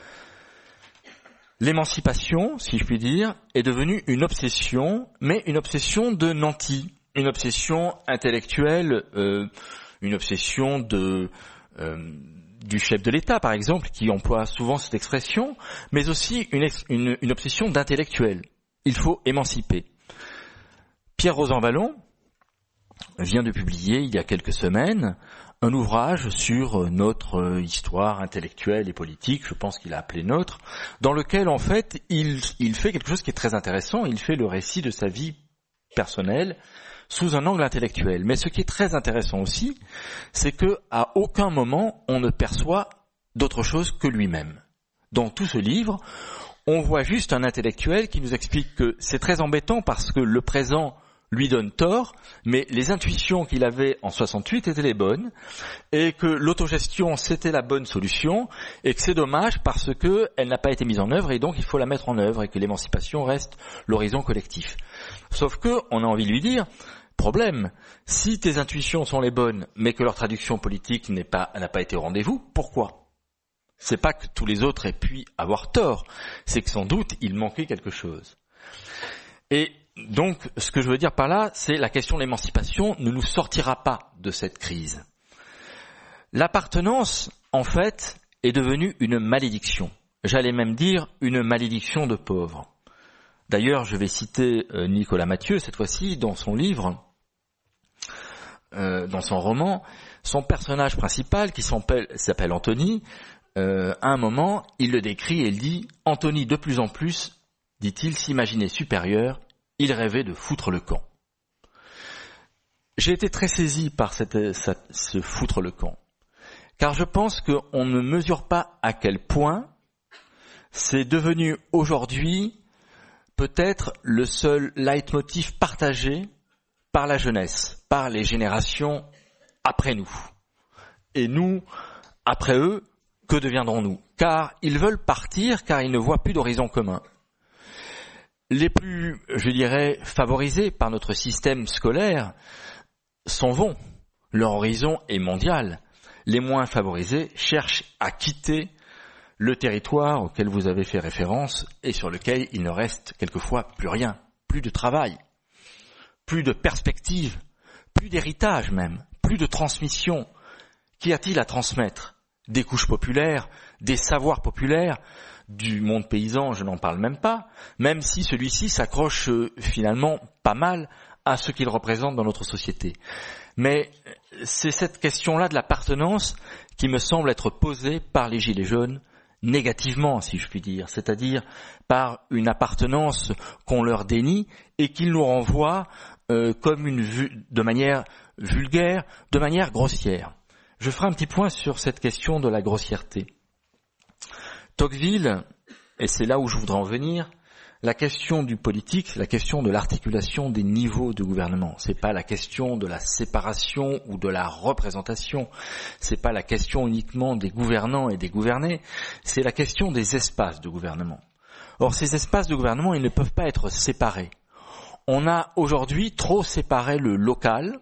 D: L'émancipation, si je puis dire, est devenue une obsession, mais une obsession de nantis. Une obsession intellectuelle, une obsession du chef de l'État, par exemple, qui emploie souvent cette expression, mais aussi une obsession d'intellectuel. Il faut émanciper. Pierre Rosanvallon vient de publier, il y a quelques semaines, un ouvrage sur notre histoire intellectuelle et politique, je pense qu'il a appelé Nôtre, dans lequel, en fait, il fait quelque chose qui est très intéressant. Il fait le récit de sa vie personnelle sous un angle intellectuel. Mais ce qui est très intéressant aussi, c'est que à aucun moment on ne perçoit d'autre chose que lui-même. Dans tout ce livre, on voit juste un intellectuel qui nous explique que c'est très embêtant parce que le présent lui donne tort, mais les intuitions qu'il avait en 68 étaient les bonnes, et que l'autogestion c'était la bonne solution, et que c'est dommage parce que elle n'a pas été mise en œuvre, et donc il faut la mettre en œuvre, et que l'émancipation reste l'horizon collectif. Sauf que, on a envie de lui dire, problème, si tes intuitions sont les bonnes, mais que leur traduction politique n'a pas été au rendez-vous, pourquoi ? C'est pas que tous les autres aient pu avoir tort, c'est que sans doute il manquait quelque chose. Et donc, ce que je veux dire par là, c'est la question de l'émancipation ne nous sortira pas de cette crise. L'appartenance, en fait, est devenue une malédiction. J'allais même dire une malédiction de pauvres. D'ailleurs, je vais citer Nicolas Mathieu, cette fois-ci, dans son livre, dans son roman, son personnage principal, qui s'appelle Anthony, à un moment, il le décrit et il dit « Anthony, de plus en plus, dit-il, s'imaginait supérieur, il rêvait de foutre le camp. » J'ai été très saisi par ce foutre le camp, car je pense qu'on ne mesure pas à quel point c'est devenu aujourd'hui peut-être le seul leitmotiv partagé par la jeunesse, par les générations après nous. Et nous, après eux, que deviendrons-nous ? Car ils veulent partir, car ils ne voient plus d'horizon commun. Les plus, je dirais, favorisés par notre système scolaire s'en vont. Leur horizon est mondial. Les moins favorisés cherchent à quitter le territoire auquel vous avez fait référence et sur lequel il ne reste quelquefois plus rien, plus de travail, plus de perspective, plus d'héritage même, plus de transmission. Qu'y a-t-il à transmettre ? Des couches populaires, des savoirs populaires, du monde paysan, je n'en parle même si celui-ci s'accroche finalement pas mal à ce qu'il représente dans notre société. Mais c'est cette question-là de l'appartenance qui me semble être posée par les Gilets jaunes négativement, si je puis dire, c'est-à-dire par une appartenance qu'on leur dénie et qu'ils nous renvoient comme de manière vulgaire, de manière grossière. Je ferai un petit point sur cette question de la grossièreté. Tocqueville, et c'est là où je voudrais en venir, la question du politique, la question de l'articulation des niveaux de gouvernement. C'est pas la question de la séparation ou de la représentation. C'est pas la question uniquement des gouvernants et des gouvernés. C'est la question des espaces de gouvernement. Or, ces espaces de gouvernement, ils ne peuvent pas être séparés. On a aujourd'hui trop séparé le local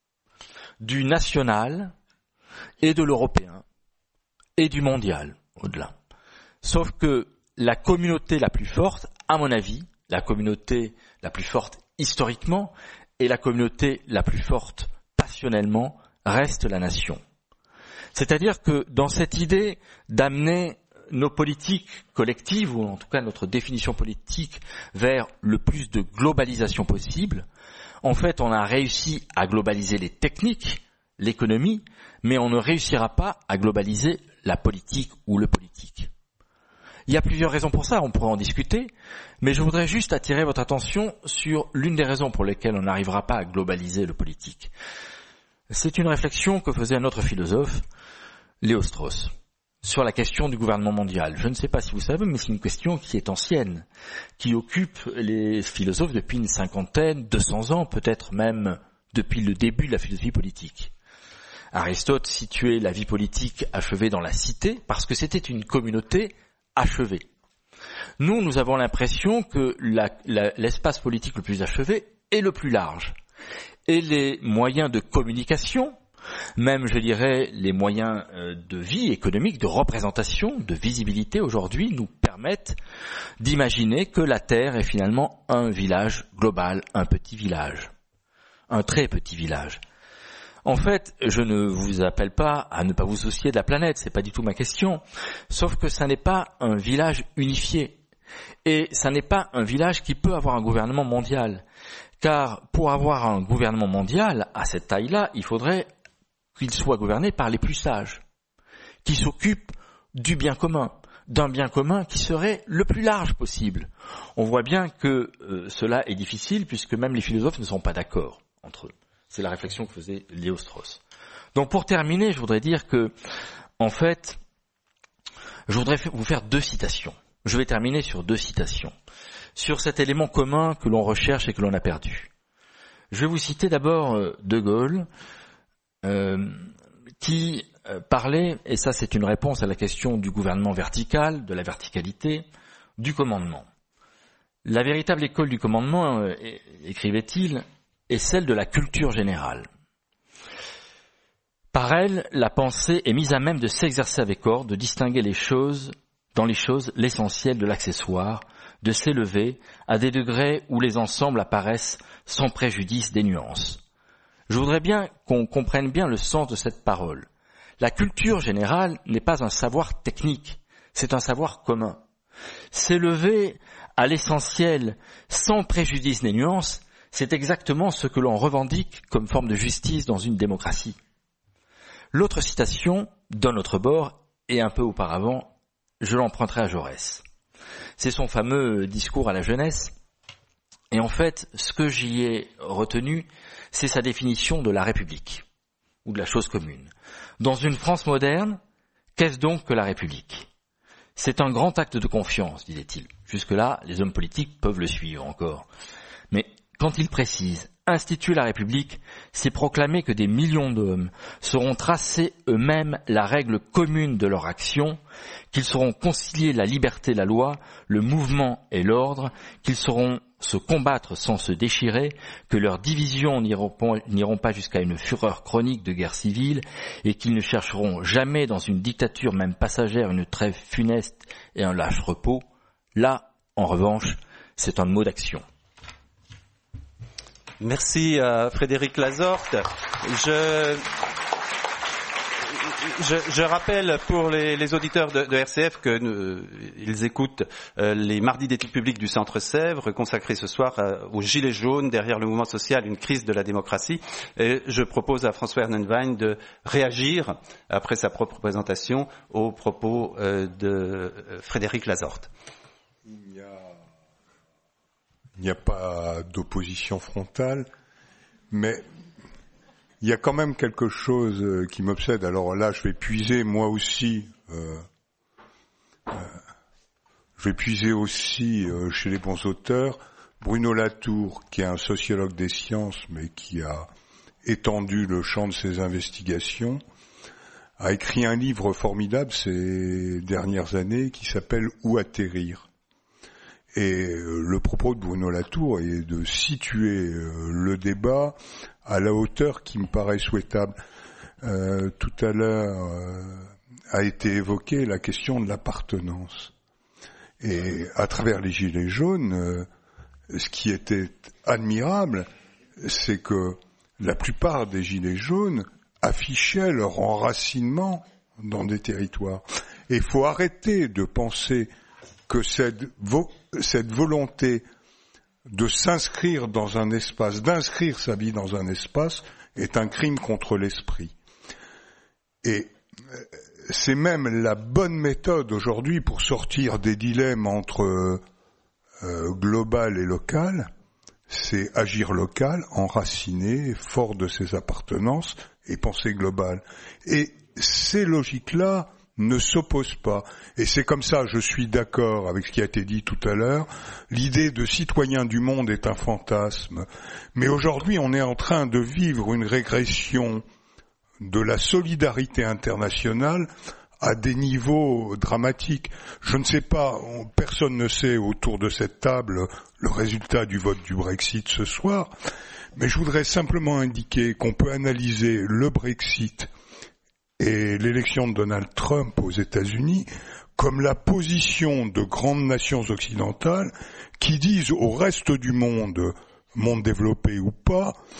D: du national et de l'européen et du mondial, au-delà. Sauf que la communauté la plus forte, à mon avis, la communauté la plus forte historiquement et la communauté la plus forte passionnellement reste la nation. C'est-à-dire que dans cette idée d'amener nos politiques collectives, ou en tout cas notre définition politique, vers le plus de globalisation possible, en fait on a réussi à globaliser les techniques, l'économie, mais on ne réussira pas à globaliser la politique ou le politique. Il y a plusieurs raisons pour ça, on pourrait en discuter, mais je voudrais juste attirer votre attention sur l'une des raisons pour lesquelles on n'arrivera pas à globaliser le politique. C'est une réflexion que faisait un autre philosophe, Léo Strauss, sur la question du gouvernement mondial. Je ne sais pas si vous savez, mais c'est une question qui est ancienne, qui occupe les philosophes depuis une 50, 200 ans, peut-être même depuis le début de la philosophie politique. Aristote situait la vie politique achevée dans la cité parce que c'était une communauté achevée. Nous avons l'impression que l'espace politique le plus achevé est le plus large. Et les moyens de communication, même je dirais les moyens de vie économique, de représentation, de visibilité aujourd'hui nous permettent d'imaginer que la Terre est finalement un village global, un petit village, un très petit village. En fait, je ne vous appelle pas à ne pas vous soucier de la planète, c'est pas du tout ma question. Sauf que ça n'est pas un village unifié. Et ça n'est pas un village qui peut avoir un gouvernement mondial. Car pour avoir un gouvernement mondial, à cette taille-là, il faudrait qu'il soit gouverné par les plus sages, qui s'occupent du bien commun, d'un bien commun qui serait le plus large possible. On voit bien que cela est difficile, puisque même les philosophes ne sont pas d'accord entre eux. C'est la réflexion que faisait Léo Strauss. Donc pour terminer, je voudrais dire que, en fait, je voudrais vous faire 2 citations. Je vais terminer sur 2 citations, sur cet élément commun que l'on recherche et que l'on a perdu. Je vais vous citer d'abord De Gaulle, qui parlait, et ça c'est une réponse à la question du gouvernement vertical, de la verticalité, du commandement. La véritable école du commandement, écrivait-il, est celle de la culture générale. Par elle, la pensée est mise à même de s'exercer avec ordre, de distinguer dans les choses l'essentiel de l'accessoire, de s'élever à des degrés où les ensembles apparaissent sans préjudice des nuances. Je voudrais bien qu'on comprenne bien le sens de cette parole. La culture générale n'est pas un savoir technique, c'est un savoir commun. S'élever à l'essentiel sans préjudice des nuances, c'est exactement ce que l'on revendique comme forme de justice dans une démocratie. L'autre citation, d'un autre bord, et un peu auparavant, je l'emprunterai à Jaurès. C'est son fameux discours à la jeunesse. Et en fait, ce que j'y ai retenu, c'est sa définition de la République, ou de la chose commune. Dans une France moderne, qu'est-ce donc que la République ? C'est un grand acte de confiance, disait-il. Jusque-là, les hommes politiques peuvent le suivre encore. Mais quand il précise « Instituer la République », c'est proclamer que des millions d'hommes seront tracés eux-mêmes la règle commune de leur action, qu'ils sauront concilier la liberté et la loi, le mouvement et l'ordre, qu'ils sauront se combattre sans se déchirer, que leurs divisions n'iront pas jusqu'à une fureur chronique de guerre civile, et qu'ils ne chercheront jamais dans une dictature même passagère une trêve funeste et un lâche repos. Là, en revanche, c'est un mot d'action.
A: Merci Frédéric Lazorte. Je rappelle pour les auditeurs de RCF que ils écoutent les mardis d'études publiques du Centre Sèvres, consacrés ce soir aux Gilets jaunes, derrière le mouvement social, une crise de la démocratie. Et je propose à François Ernenwein de réagir, après sa propre présentation, aux propos de Frédéric Lazorte.
B: Il n'y a pas d'opposition frontale, mais il y a quand même quelque chose qui m'obsède. Alors là, je vais puiser moi aussi, chez les bons auteurs. Bruno Latour, qui est un sociologue des sciences, mais qui a étendu le champ de ses investigations, a écrit un livre formidable ces dernières années qui s'appelle « Où atterrir ». Et le propos de Bruno Latour est de situer le débat à la hauteur qui me paraît souhaitable. Tout à l'heure a été évoquée la question de l'appartenance. Et à travers les Gilets jaunes, ce qui était admirable, c'est que la plupart des Gilets jaunes affichaient leur enracinement dans des territoires. Et il faut arrêter de penser que cette volonté de s'inscrire dans un espace, d'inscrire sa vie dans un espace, est un crime contre l'esprit. Et c'est même la bonne méthode aujourd'hui pour sortir des dilemmes entre global et local, c'est agir local, enraciné, fort de ses appartenances et penser global. Et ces logiques-là ne s'opposent pas. Et c'est comme ça, je suis d'accord avec ce qui a été dit tout à l'heure, l'idée de citoyen du monde est un fantasme. Mais aujourd'hui, on est en train de vivre une régression de la solidarité internationale à des niveaux dramatiques. Je ne sais pas, personne ne sait autour de cette table le résultat du vote du Brexit ce soir, mais je voudrais simplement indiquer qu'on peut analyser le Brexit et l'élection de Donald Trump aux États-Unis comme la position de grandes nations occidentales qui disent au reste du monde, monde développé ou pas,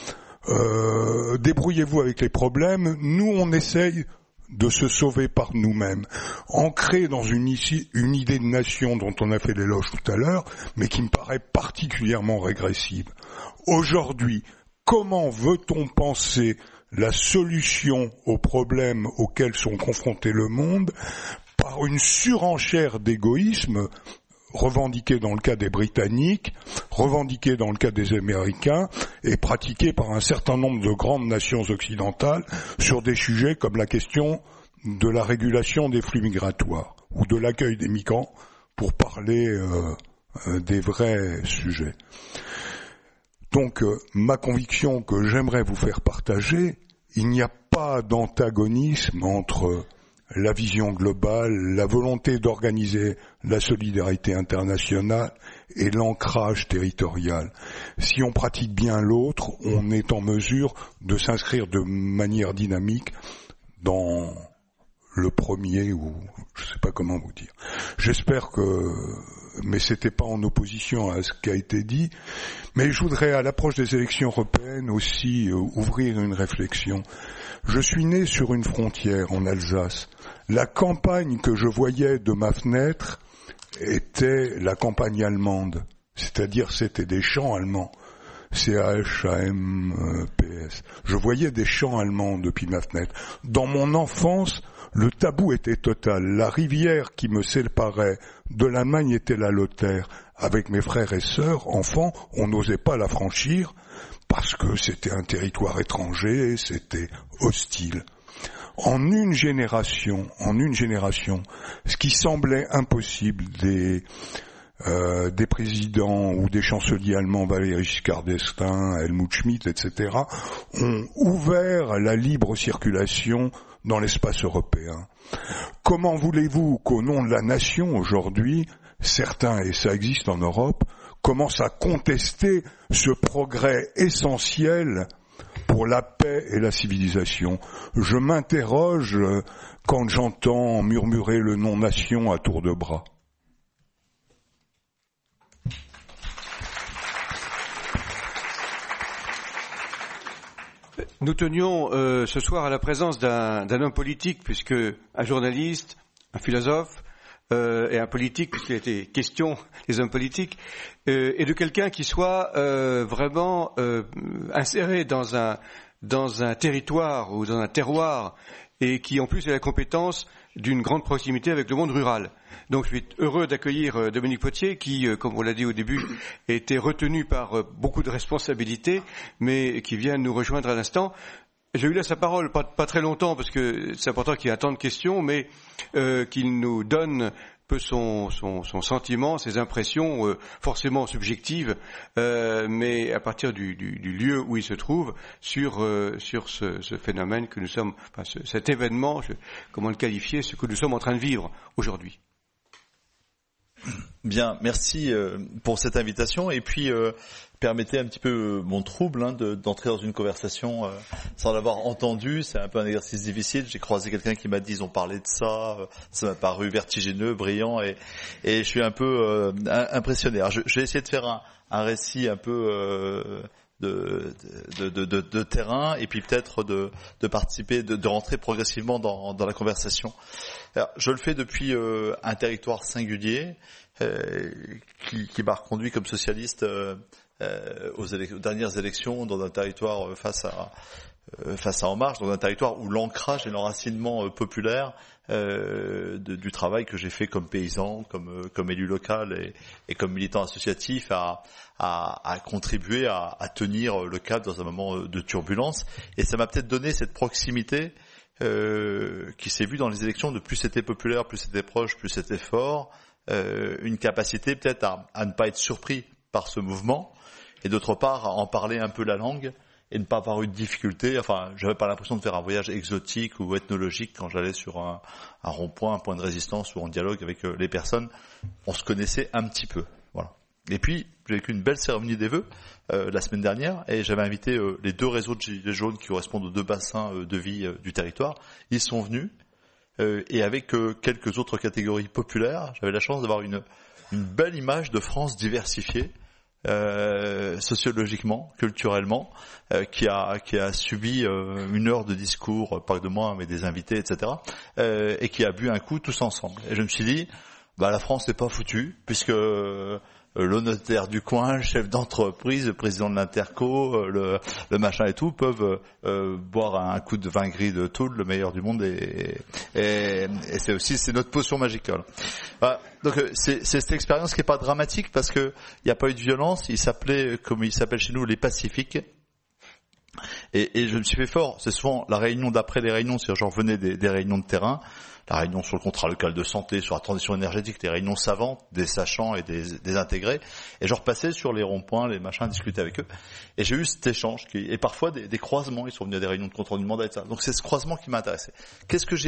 B: débrouillez-vous avec les problèmes, nous on essaye de se sauver par nous-mêmes, ancré dans une idée de nation dont on a fait l'éloge tout à l'heure, mais qui me paraît particulièrement régressive. Aujourd'hui, comment veut-on penser la solution aux problèmes auxquels sont confrontés le monde par une surenchère d'égoïsme revendiquée dans le cas des Britanniques, revendiquée dans le cas des Américains et pratiquée par un certain nombre de grandes nations occidentales sur des sujets comme la question de la régulation des flux migratoires ou de l'accueil des migrants, pour parler des vrais sujets. Donc, ma conviction que j'aimerais vous faire partager, il n'y a pas d'antagonisme entre la vision globale, la volonté d'organiser la solidarité internationale et l'ancrage territorial. Si on pratique bien l'autre, on est en mesure de s'inscrire de manière dynamique dans le premier, ou je sais pas comment vous dire. J'espère mais c'était pas en opposition à ce qui a été dit, mais je voudrais, à l'approche des élections européennes, aussi ouvrir une réflexion. Je suis né sur une frontière en Alsace. La campagne que je voyais de ma fenêtre était la campagne allemande, c'est-à-dire c'était des champs allemands, CHAMPS. Je voyais des champs allemands depuis ma fenêtre. Dans mon enfance, le tabou était total. La rivière qui me séparait de l'Allemagne était la Lothaire. Avec mes frères et sœurs, enfants, on n'osait pas la franchir parce que c'était un territoire étranger, c'était hostile. En une génération, ce qui semblait impossible des présidents ou des chanceliers allemands, Valéry Giscard d'Estaing, Helmut Schmidt, etc., ont ouvert la libre circulation dans l'espace européen. Comment voulez-vous qu'au nom de la nation, aujourd'hui, certains, et ça existe en Europe, commencent à contester ce progrès essentiel pour la paix et la civilisation? Je m'interroge quand j'entends murmurer le nom nation à tour de bras.
C: Nous tenions ce soir à la présence d'un homme politique, puisque un journaliste, un philosophe et un politique, puisqu'il a été question des hommes politiques, et de quelqu'un qui soit vraiment inséré dans un territoire ou dans un terroir, et qui en plus a la compétence d'une grande proximité avec le monde rural. Donc je suis heureux d'accueillir Dominique Potier qui, comme on l'a dit au début, était retenu par beaucoup de responsabilités, mais qui vient nous rejoindre à l'instant. Je lui laisse la parole, pas très longtemps, parce que c'est important qu'il y ait un temps de questions, mais qu'il nous donne peu son sentiment, ses impressions, forcément subjectives, mais à partir du lieu où il se trouve, sur ce phénomène que nous sommes, enfin cet événement, comment le qualifier, ce que nous sommes en train de vivre aujourd'hui.
E: Bien, merci pour cette invitation, et puis permettez un petit peu mon trouble d'entrer dans une conversation sans l'avoir entendu. C'est un peu un exercice difficile. J'ai croisé quelqu'un qui m'a dit ils ont parlé de ça, ça m'a paru vertigineux, brillant, et je suis un peu impressionné. Alors, je vais essayer de faire un récit un peu de terrain, et puis peut-être de participer, de rentrer progressivement dans la conversation. Alors, je le fais depuis un territoire singulier qui m'a reconduit comme socialiste aux dernières élections, dans un territoire face à En Marche, dans un territoire où l'ancrage et l'enracinement populaire du travail que j'ai fait comme paysan, comme élu local et comme militant associatif a contribué à tenir le cap dans un moment de turbulence. Et ça m'a peut-être donné cette proximité qui s'est vue dans les élections, de plus c'était populaire, plus c'était proche, plus c'était fort, une capacité peut-être à ne pas être surpris par ce mouvement, et d'autre part à en parler un peu la langue et ne pas avoir eu de difficulté. Enfin, j'avais pas l'impression de faire un voyage exotique ou ethnologique quand j'allais sur un rond-point, un point de résistance ou en dialogue avec les personnes. On se connaissait un petit peu, voilà. Et puis j'ai vécu une belle cérémonie des vœux la semaine dernière, et j'avais invité les 2 réseaux de gilets jaunes qui correspondent aux 2 bassins de vie du territoire. Ils sont venus, et avec quelques autres catégories populaires, j'avais la chance d'avoir une belle image de France diversifiée, sociologiquement, culturellement, qui a subi 1 heure de discours, pas que de moi, mais des invités, etc., et qui a bu un coup tous ensemble. Et je me suis dit, la France n'est pas foutue, puisque le notaire du coin, le chef d'entreprise, le président de l'Interco, le machin et tout, peuvent boire un coup de vin gris de Toul, le meilleur du monde, et c'est notre potion magique. Voilà. Donc c'est cette expérience qui est pas dramatique parce que il n'y a pas eu de violence. Il s'appelait, comme il s'appelle chez nous, les Pacifiques. Et je me suis fait fort. C'est souvent la réunion d'après les réunions, c'est-à-dire j'en revenais des réunions de terrain. La réunion sur le contrat local de santé, sur la transition énergétique, des réunions savantes, des sachants et des intégrés. Et je repassais sur les ronds-points, les machins, discuter avec eux. Et j'ai eu cet échange, et parfois des croisements, ils sont venus à des réunions de contrôle du mandat et ça. Donc c'est ce croisement qui m'a intéressé. Qu'est-ce que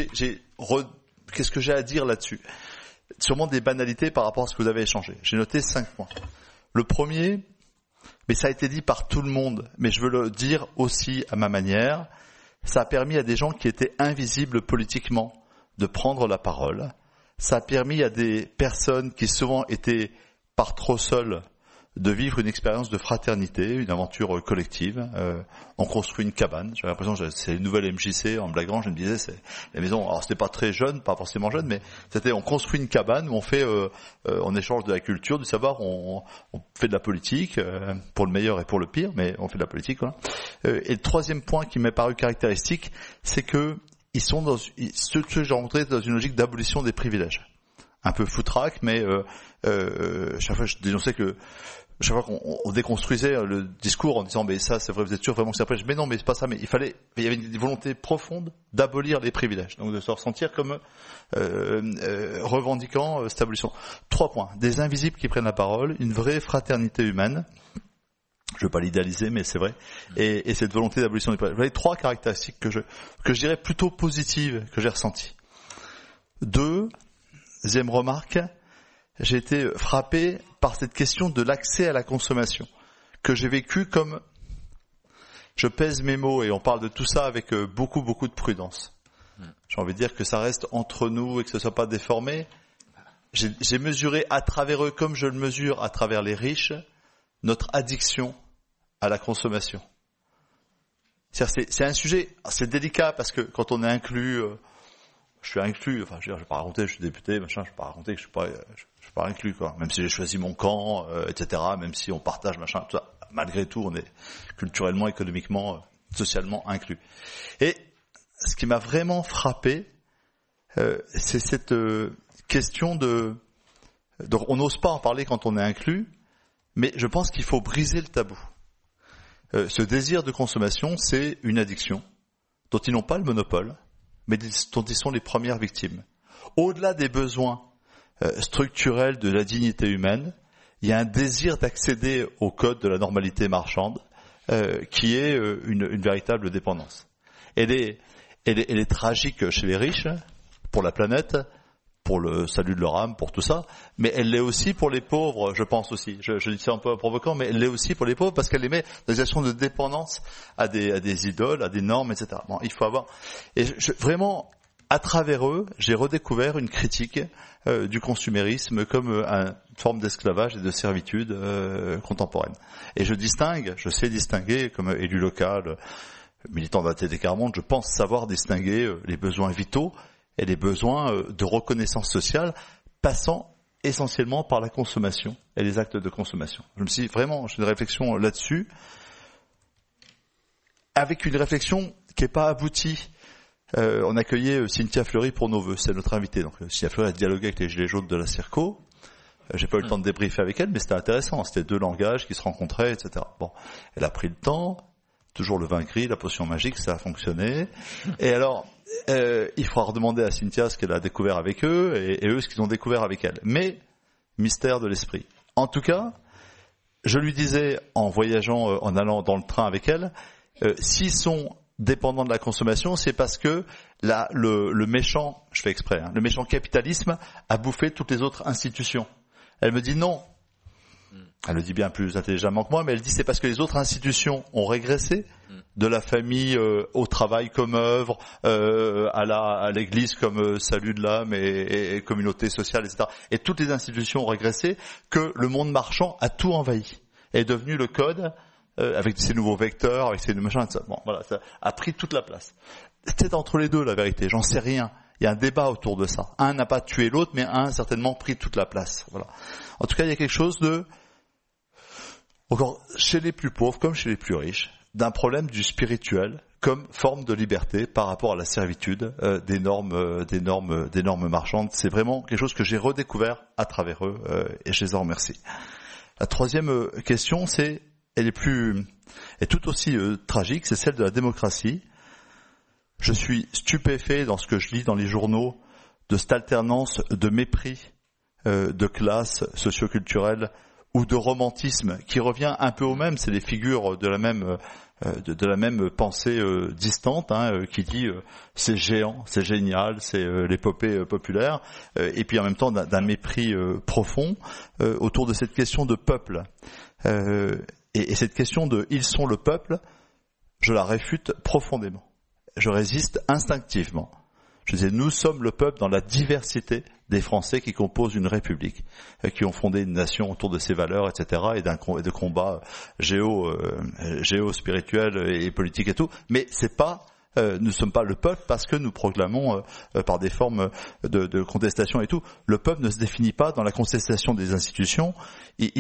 E: j'ai à dire là-dessus? Sûrement des banalités par rapport à ce que vous avez échangé. J'ai noté 5 points. Le premier, mais ça a été dit par tout le monde, mais je veux le dire aussi à ma manière, ça a permis à des gens qui étaient invisibles politiquement de prendre la parole. Ça a permis à des personnes qui souvent étaient par trop seules de vivre une expérience de fraternité, une aventure collective. On construit une cabane. J'avais l'impression que c'est une nouvelle MJC en blaguant. Je me disais, c'est la maison. Alors c'était pas très jeune, pas forcément jeune, mais c'était on construit une cabane où on fait, on échange de la culture, du savoir. On fait de la politique pour le meilleur et pour le pire, mais on fait de la politique. Voilà. Et le troisième point qui m'est paru caractéristique, c'est que ils sont ceux que j'ai rencontrés dans une logique d'abolition des privilèges. Un peu foutraque, mais chaque fois je dénonçais que chaque fois qu'on déconstruisait le discours en disant mais ça c'est vrai, vous êtes sûr vraiment que c'est après, mais non, mais c'est pas ça, mais il y avait une volonté profonde d'abolir les privilèges, donc de se ressentir comme revendiquant cette abolition. 3 points, des invisibles qui prennent la parole, une vraie fraternité humaine. Je veux pas l'idéaliser, mais c'est vrai. Et cette volonté d'abolition des privilèges. Voilà les 3 caractéristiques que je dirais plutôt positives que j'ai ressenties. 2e remarque, j'ai été frappé par cette question de l'accès à la consommation, que j'ai vécu comme, je pèse mes mots et on parle de tout ça avec beaucoup de prudence. J'ai envie de dire que ça reste entre nous et que ce soit pas déformé. J'ai mesuré à travers eux, comme je le mesure à travers les riches, notre addiction à la consommation. C'est un sujet, c'est délicat parce que quand on est inclus, je suis inclus, enfin je vais pas raconter, je suis député, machin, je vais pas raconter que je suis pas inclus, quoi. Même si j'ai choisi mon camp, etc., même si on partage, machin, tout ça, malgré tout, on est culturellement, économiquement, socialement inclus. Et ce qui m'a vraiment frappé, c'est cette question de on n'ose pas en parler quand on est inclus, mais je pense qu'il faut briser le tabou. Ce désir de consommation, c'est une addiction dont ils n'ont pas le monopole, mais dont ils sont les premières victimes. Au-delà des besoins structurels de la dignité humaine, il y a un désir d'accéder au code de la normalité marchande qui est une véritable dépendance. Elle est tragique chez les riches, pour la planète, pour le salut de leur âme, pour tout ça, mais elle l'est aussi pour les pauvres, je pense aussi. Je dis ça un peu provoquant, mais elle l'est aussi pour les pauvres parce qu'elle les met dans des situations de dépendance à des idoles, à des normes, etc. Bon, il faut avoir... Et vraiment, à travers eux, j'ai redécouvert une critique du consumérisme comme une forme d'esclavage et de servitude contemporaine. Et je sais distinguer, comme élu local, militant de la TD40 Monde, je pense savoir distinguer les besoins vitaux et les besoins de reconnaissance sociale passant essentiellement par la consommation et les actes de consommation. J'ai une réflexion là-dessus, avec une réflexion qui n'est pas aboutie. On accueillait Cynthia Fleury pour nos vœux, c'est notre invitée. Donc Cynthia Fleury a dialogué avec les Gilets jaunes de la Circo. J'ai pas eu le temps de débriefer avec elle, mais c'était intéressant. C'était 2 langages qui se rencontraient, etc. Bon, elle a pris le temps, toujours le vin gris, la potion magique, ça a fonctionné. Et alors... il faudra redemander à Cynthia ce qu'elle a découvert avec eux et eux ce qu'ils ont découvert avec elle. Mais, mystère de l'esprit. En tout cas, je lui disais en voyageant, en allant dans le train avec elle, s'ils sont dépendants de la consommation, c'est parce que le méchant, je fais exprès, le méchant capitalisme a bouffé toutes les autres institutions. Elle me dit non. Elle le dit bien plus intelligemment que moi, mais elle dit c'est parce que les autres institutions ont régressé, de la famille au travail comme œuvre, à l'église comme salut de l'âme et communauté sociale, etc. Et toutes les institutions ont régressé, que le monde marchand a tout envahi. est devenu le code avec ses nouveaux vecteurs, avec ses machins, etc. Bon, voilà, ça a pris toute la place. C'est entre les deux la vérité, j'en sais rien. Il y a un débat autour de ça. Un n'a pas tué l'autre, mais un a certainement pris toute la place. Voilà. En tout cas, il y a quelque chose de, encore chez les plus pauvres comme chez les plus riches, d'un problème du spirituel comme forme de liberté par rapport à la servitude des normes marchandes. C'est vraiment quelque chose que j'ai redécouvert à travers eux et je les en remercie. La troisième question, elle est tout aussi tragique, c'est celle de la démocratie. Je suis stupéfait dans ce que je lis dans les journaux de cette alternance de mépris de classe socioculturelle ou de romantisme qui revient un peu au même. C'est les figures de la même pensée distante qui dit c'est géant, c'est génial, c'est l'épopée populaire, et puis en même temps d'un mépris profond autour de cette question de peuple. Et cette question de « ils sont le peuple », je la réfute profondément. Je résiste instinctivement. Je disais, nous sommes le peuple dans la diversité des Français qui composent une république, qui ont fondé une nation autour de ces valeurs, etc., et de combats géo-spirituels et politiques et tout. Mais nous ne sommes pas le peuple parce que nous proclamons par des formes de contestation et tout. Le peuple ne se définit pas dans la contestation des institutions. Il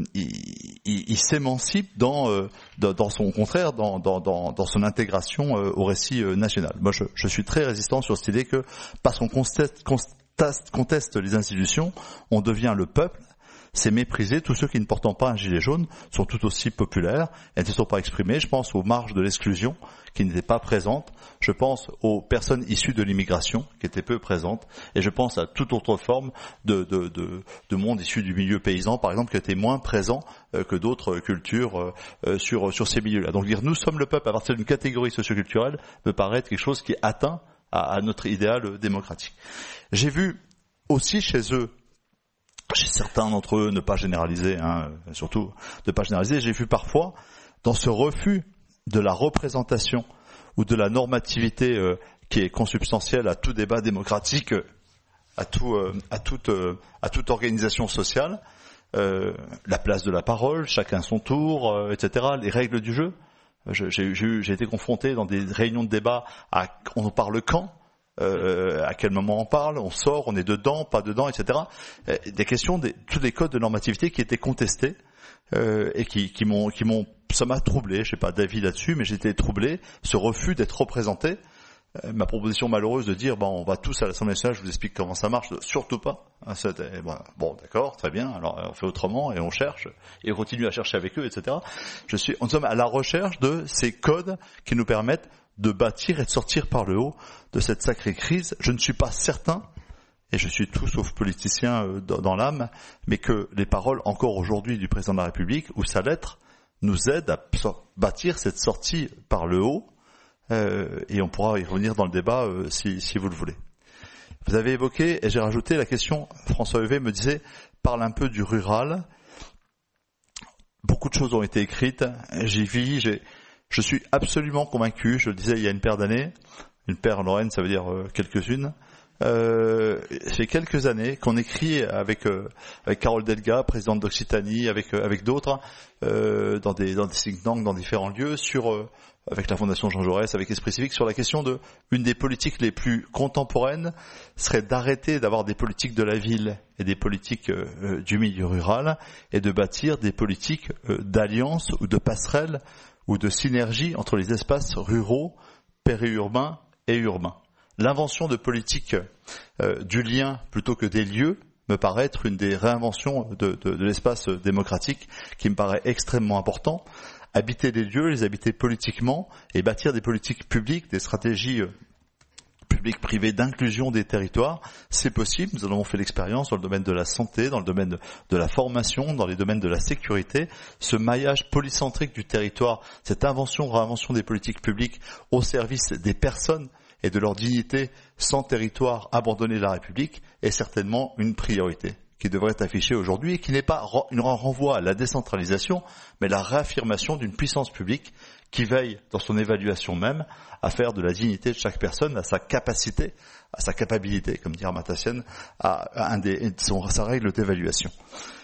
E: s'émancipe dans son contraire, dans son intégration au récit national. Moi, je suis très résistant sur cette idée que parce qu'on conteste les institutions, on devient le peuple. C'est mépriser tous ceux qui ne portant pas un gilet jaune sont tout aussi populaires et ne se sont pas exprimés. Je pense aux marges de l'exclusion qui n'étaient pas présentes. Je pense aux personnes issues de l'immigration qui étaient peu présentes. Et je pense à toute autre forme de monde issu du milieu paysan, par exemple, qui était moins présent que d'autres cultures sur ces milieux-là. Donc dire nous sommes le peuple à partir d'une catégorie socioculturelle me paraît être quelque chose qui atteint à notre idéal démocratique. J'ai vu aussi chez certains d'entre eux, ne pas généraliser, surtout ne pas généraliser, j'ai vu parfois, dans ce refus de la représentation ou de la normativité qui est consubstantielle à tout débat démocratique, à toute organisation sociale, la place de la parole, chacun son tour, etc., les règles du jeu. J'ai été confronté dans des réunions de débat on parle quand, à quel moment on parle, on sort, on est dedans, pas dedans, etc. Des questions, tous les codes de normativité qui étaient contestés et qui m'ont, ça m'a troublé. Je sais pas d'avis là-dessus, mais j'étais troublé. Ce refus d'être représenté, ma proposition malheureuse de dire on va tous à l'Assemblée nationale, je vous explique comment ça marche, surtout pas. Bon, d'accord, très bien. Alors on fait autrement et on cherche et on continue à chercher avec eux, etc. Nous sommes à la recherche de ces codes qui nous permettent de bâtir et de sortir par le haut de cette sacrée crise. Je ne suis pas certain, et je suis tout sauf politicien dans l'âme, mais que les paroles encore aujourd'hui du président de la République ou sa lettre nous aident à bâtir cette sortie par le haut, et on pourra y revenir dans le débat si vous le voulez. Vous avez évoqué, et j'ai rajouté la question, François Heuvet me disait, parle un peu du rural. Beaucoup de choses ont été écrites, j'y vis, je suis absolument convaincu, je le disais il y a une paire d'années, une paire en Lorraine, ça veut dire quelques-unes, c'est quelques années qu'on écrit avec Carole Delga, présidente d'Occitanie, avec d'autres, dans des think tanks, dans différents lieux, avec la Fondation Jean Jaurès, avec Esprit Civique, sur la question de une des politiques les plus contemporaines serait d'arrêter d'avoir des politiques de la ville et des politiques du milieu rural et de bâtir des politiques d'alliance ou de passerelle ou de synergie entre les espaces ruraux, périurbains et urbains. L'invention de politiques du lien plutôt que des lieux me paraît être une des réinventions de l'espace démocratique qui me paraît extrêmement important. Habiter les lieux, les habiter politiquement et bâtir des politiques publiques, des stratégies public-privé d'inclusion des territoires, c'est possible. Nous en avons fait l'expérience dans le domaine de la santé, dans le domaine de la formation, dans les domaines de la sécurité. Ce maillage polycentrique du territoire, cette réinvention des politiques publiques au service des personnes et de leur dignité sans territoire abandonné de la République est certainement une priorité qui devrait être affichée aujourd'hui et qui n'est pas un renvoi à la décentralisation, mais la réaffirmation d'une puissance publique qui veille dans son évaluation même à faire de la dignité de chaque personne, à sa capacité, à sa capacité, comme dit Amartya Sen, sa règle d'évaluation.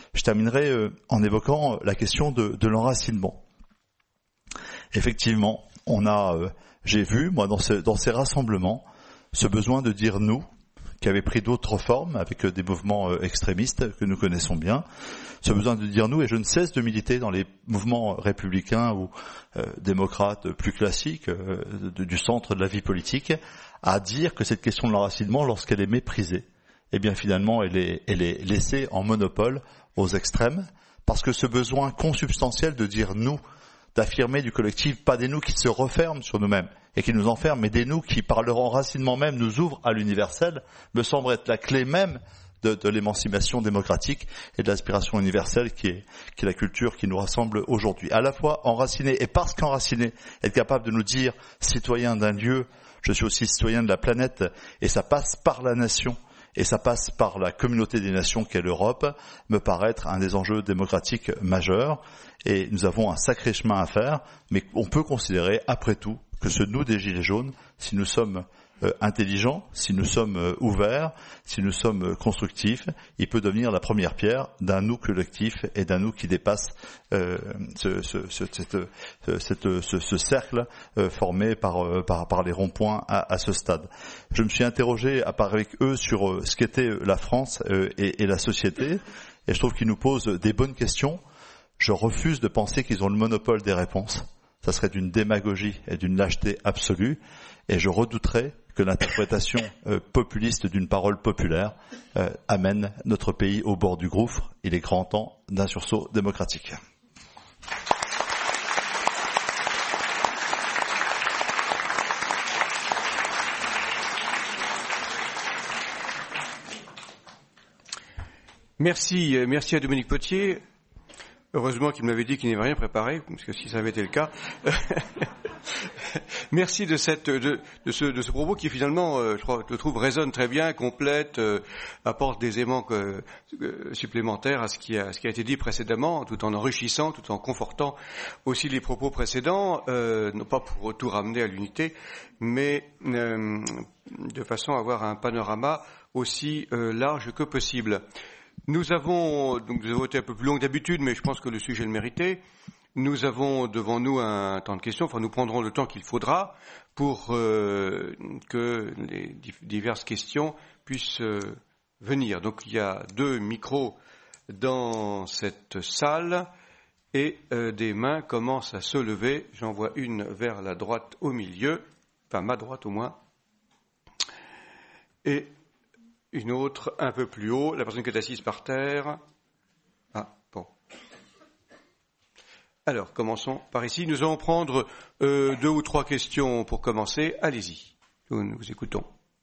E: Je terminerai en évoquant la question de l'enracinement. Effectivement, j'ai vu, moi, dans ces rassemblements, ce besoin de dire nous, qui avait pris d'autres formes avec des mouvements extrémistes que nous connaissons bien, ce besoin de dire nous, et je ne cesse de militer dans les mouvements républicains ou démocrates plus classiques du centre de la vie politique, à dire que cette question de l'enracinement, lorsqu'elle est méprisée, eh bien finalement elle est laissée en monopole aux extrêmes, parce que ce besoin consubstantiel de dire nous, d'affirmer du collectif, pas des nous qui se referment sur nous-mêmes et qui nous enferment, mais des nous qui, par leur enracinement même, nous ouvrent à l'universel, me semble être la clé même de l'émancipation démocratique et de l'aspiration universelle qui est la culture qui nous rassemble aujourd'hui. À la fois enraciné, et parce qu'enraciné, être capable de nous dire, citoyen d'un lieu, je suis aussi citoyen de la planète, et ça passe par la nation, et ça passe par la communauté des nations qu'est l'Europe, me paraît être un des enjeux démocratiques majeurs, et nous avons un sacré chemin à faire, mais on peut considérer, après tout, que ce nous des Gilets jaunes, si nous sommes intelligents, si nous sommes ouverts, si nous sommes constructifs, il peut devenir la première pierre d'un nous collectif et d'un nous qui dépasse ce cercle formé par les ronds-points à ce stade. Je me suis interrogé avec eux sur ce qu'était la France et la société, et je trouve qu'ils nous posent des bonnes questions. Je refuse de penser qu'ils ont le monopole des réponses. Ça serait d'une démagogie et d'une lâcheté absolue, et je redouterais que l'interprétation populiste d'une parole populaire amène notre pays au bord du gouffre. Il est grand temps d'un sursaut démocratique.
C: Merci à Dominique Potier. Heureusement qu'il m'avait dit qu'il n'avait rien préparé, parce que si ça avait été le cas. Merci de ce propos qui finalement, je trouve, résonne très bien, complète, apporte des éléments supplémentaires à ce qui a été dit précédemment, tout en enrichissant, tout en confortant aussi les propos précédents, non pas pour tout ramener à l'unité, mais de façon à avoir un panorama aussi large que possible. Nous avons été un peu plus long que d'habitude, mais je pense que le sujet le méritait. Nous avons devant nous un temps de questions, enfin nous prendrons le temps qu'il faudra pour que les diverses questions puissent venir. Donc il y a 2 micros dans cette salle et des mains commencent à se lever. J'en vois une vers la droite au milieu, enfin ma droite au moins, et une autre un peu plus haut, la personne qui est assise par terre. Ah, bon. Alors, commençons par ici. Nous allons prendre 2 ou 3 questions pour commencer. Allez-y, nous vous écoutons.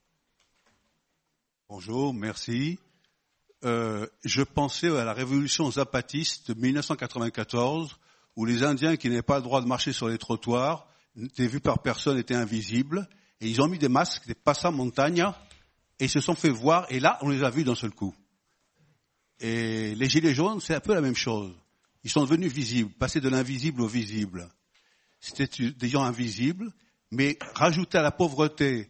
F: Bonjour, merci. Je pensais à la révolution zapatiste de 1994, où les Indiens qui n'avaient pas le droit de marcher sur les trottoirs, n'étaient vus par personne, étaient invisibles, et ils ont mis des masques, des passamontagne, et ils se sont fait voir, et là, on les a vus d'un seul coup. Et les Gilets jaunes, c'est un peu la même chose. Ils sont devenus visibles, passés de l'invisible au visible. C'était des gens invisibles, mais rajouter à la pauvreté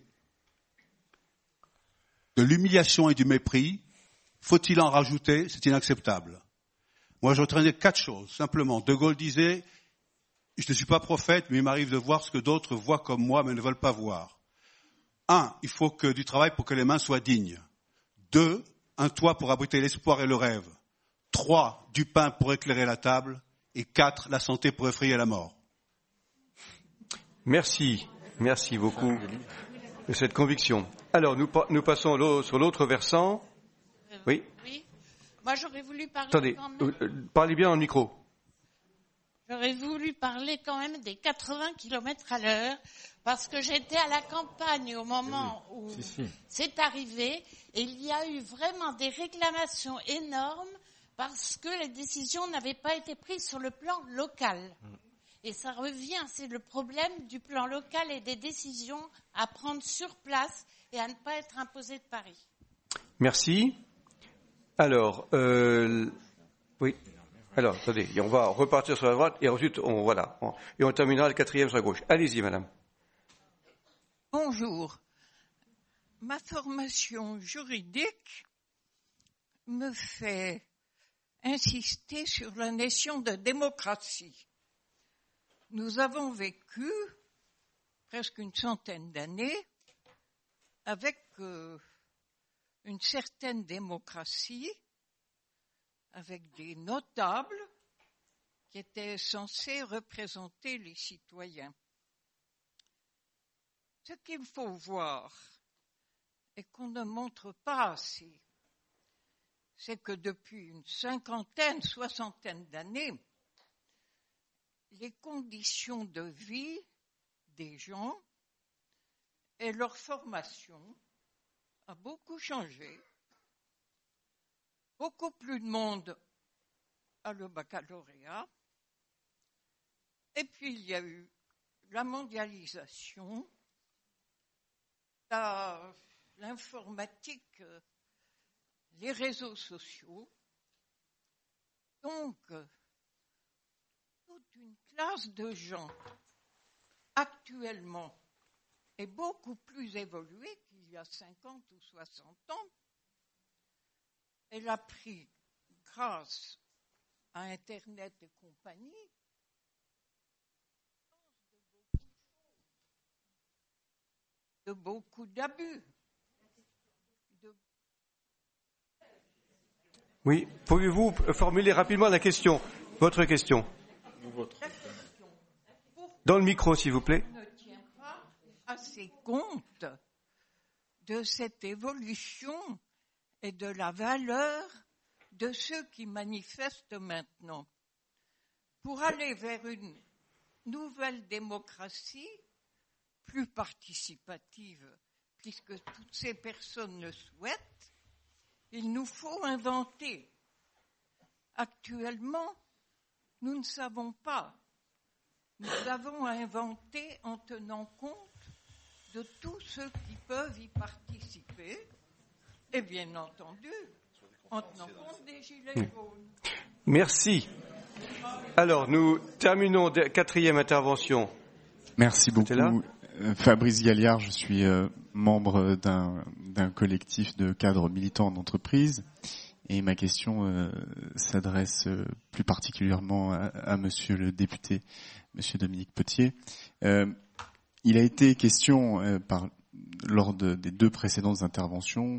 F: de l'humiliation et du mépris, faut-il en rajouter? C'est inacceptable. Moi, je retiendrai 4 choses. Simplement, De Gaulle disait, je ne suis pas prophète, mais il m'arrive de voir ce que d'autres voient comme moi, mais ne veulent pas voir. 1, il faut du travail pour que les mains soient dignes. 2, un toit pour abriter l'espoir et le rêve. 3, du pain pour éclairer la table. Et 4, la santé pour effrayer la mort.
C: Merci beaucoup de cette conviction. Alors, nous passons sur l'autre versant. Oui.
G: Moi, j'aurais voulu parler.
C: Attendez, parlez bien en micro.
G: J'aurais voulu parler quand même des 80 km à l'heure, parce que j'étais à la campagne au moment où c'est arrivé, et il y a eu vraiment des réclamations énormes parce que les décisions n'avaient pas été prises sur le plan local. Et ça revient, c'est le problème du plan local et des décisions à prendre sur place et à ne pas être imposées de Paris.
C: Merci. Alors, oui. Alors, attendez, on va repartir sur la droite et ensuite, on terminera le 4e sur la gauche. Allez-y, madame.
H: Bonjour. Ma formation juridique me fait insister sur la notion de démocratie. Nous avons vécu presque une centaine d'années avec une certaine démocratie, avec des notables qui étaient censés représenter les citoyens. Ce qu'il faut voir et qu'on ne montre pas assez, c'est que depuis une cinquantaine, soixantaine d'années, les conditions de vie des gens et leur formation a beaucoup changé. Beaucoup plus de monde a le baccalauréat. Et puis il y a eu la mondialisation, l'informatique, les réseaux sociaux. Donc, toute une classe de gens actuellement est beaucoup plus évoluée qu'il y a 50 ou 60 ans. Elle a pris, grâce à Internet et compagnie, de beaucoup d'abus.
C: Oui, pouvez-vous formuler rapidement la question, votre question? Dans le micro, s'il vous plaît.
H: On ne tient pas assez compte de cette évolution et de la valeur de ceux qui manifestent maintenant. Pour aller vers une nouvelle démocratie plus participative, puisque toutes ces personnes le souhaitent, il nous faut inventer. Actuellement, nous ne savons pas. Nous avons à inventer en tenant compte de tous ceux qui peuvent y participer et bien entendu en tenant compte des gilets jaunes.
C: Merci. Alors, nous terminons quatrième intervention.
I: Merci beaucoup. Fabrice Galliard, je suis membre d'un collectif de cadres militants d'entreprise et ma question s'adresse plus particulièrement à monsieur le député, monsieur Dominique Potier. Il a été question lors des deux précédentes interventions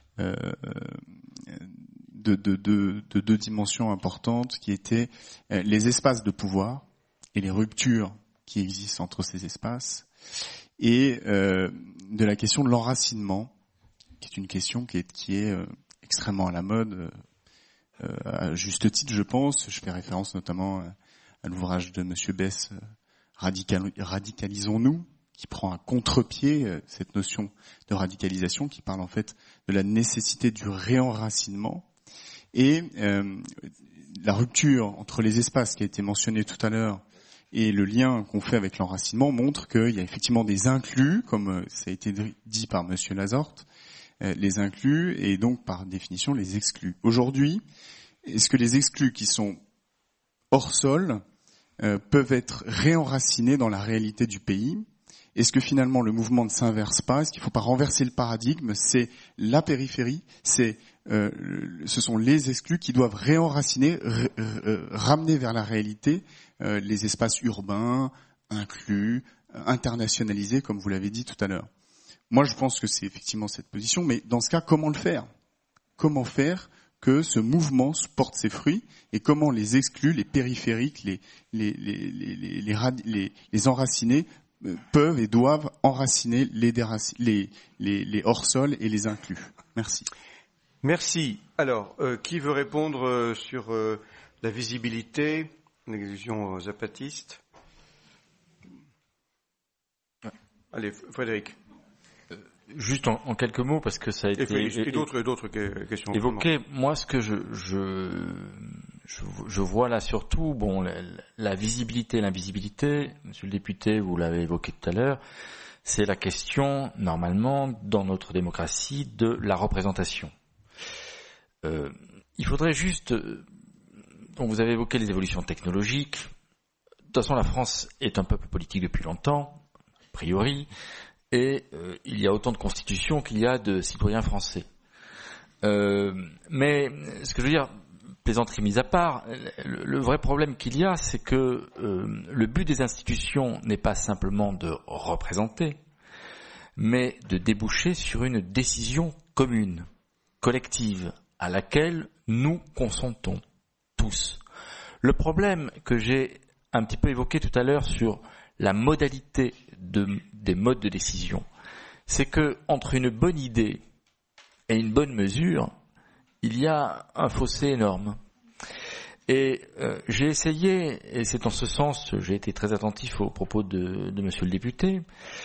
I: de deux dimensions importantes qui étaient les espaces de pouvoir et les ruptures qui existent entre ces espaces et de la question de l'enracinement, qui est une question qui est extrêmement à la mode, à juste titre, je pense. Je fais référence notamment à l'ouvrage de Monsieur Bess, Radicalisons-nous, qui prend à contre-pied cette notion de radicalisation, qui parle en fait de la nécessité du réenracinement et la rupture entre les espaces qui a été mentionné tout à l'heure et le lien qu'on fait avec l'enracinement montre qu'il y a effectivement des inclus, comme ça a été dit par Monsieur Lazorte, les inclus et donc par définition les exclus. Aujourd'hui, est-ce que les exclus qui sont hors sol peuvent être réenracinés dans la réalité du pays? Est-ce que finalement le mouvement ne s'inverse pas? Est-ce qu'il ne faut pas renverser le paradigme? C'est la périphérie, ce sont les exclus qui doivent réenraciner, ramener vers la réalité les espaces urbains, inclus, internationalisés, comme vous l'avez dit tout à l'heure. Moi, je pense que c'est effectivement cette position, mais dans ce cas, comment le faire? Comment faire que ce mouvement porte ses fruits et comment les exclus, les périphériques, les enracinés peuvent et doivent enraciner les hors-sol et les inclus. Merci.
C: Merci. Alors, qui veut répondre sur la visibilité, l'exclusion zapatiste? Allez, Frédéric.
D: Juste en quelques mots, parce que ça a été
C: et d'autres questions
D: évoqué. Moi, ce que je vois là surtout, bon, la visibilité, l'invisibilité, monsieur le député, vous l'avez évoqué tout à l'heure, c'est la question, normalement, dans notre démocratie, de la représentation. Il faudrait juste, donc vous avez évoqué les évolutions technologiques. De toute façon, la France est un peuple politique depuis longtemps, a priori, et il y a autant de constitutions qu'il y a de citoyens français. Mais ce que je veux dire, plaisanterie mise à part, le vrai problème qu'il y a, c'est que le but des institutions n'est pas simplement de représenter, mais de déboucher sur une décision commune, collective, à laquelle nous consentons tous. Le problème que j'ai un petit peu évoqué tout à l'heure sur la modalité des modes de décision, c'est que entre une bonne idée et une bonne mesure, il y a un fossé énorme. Et j'ai essayé, et c'est en ce sens, j'ai été très attentif aux propos de monsieur le député,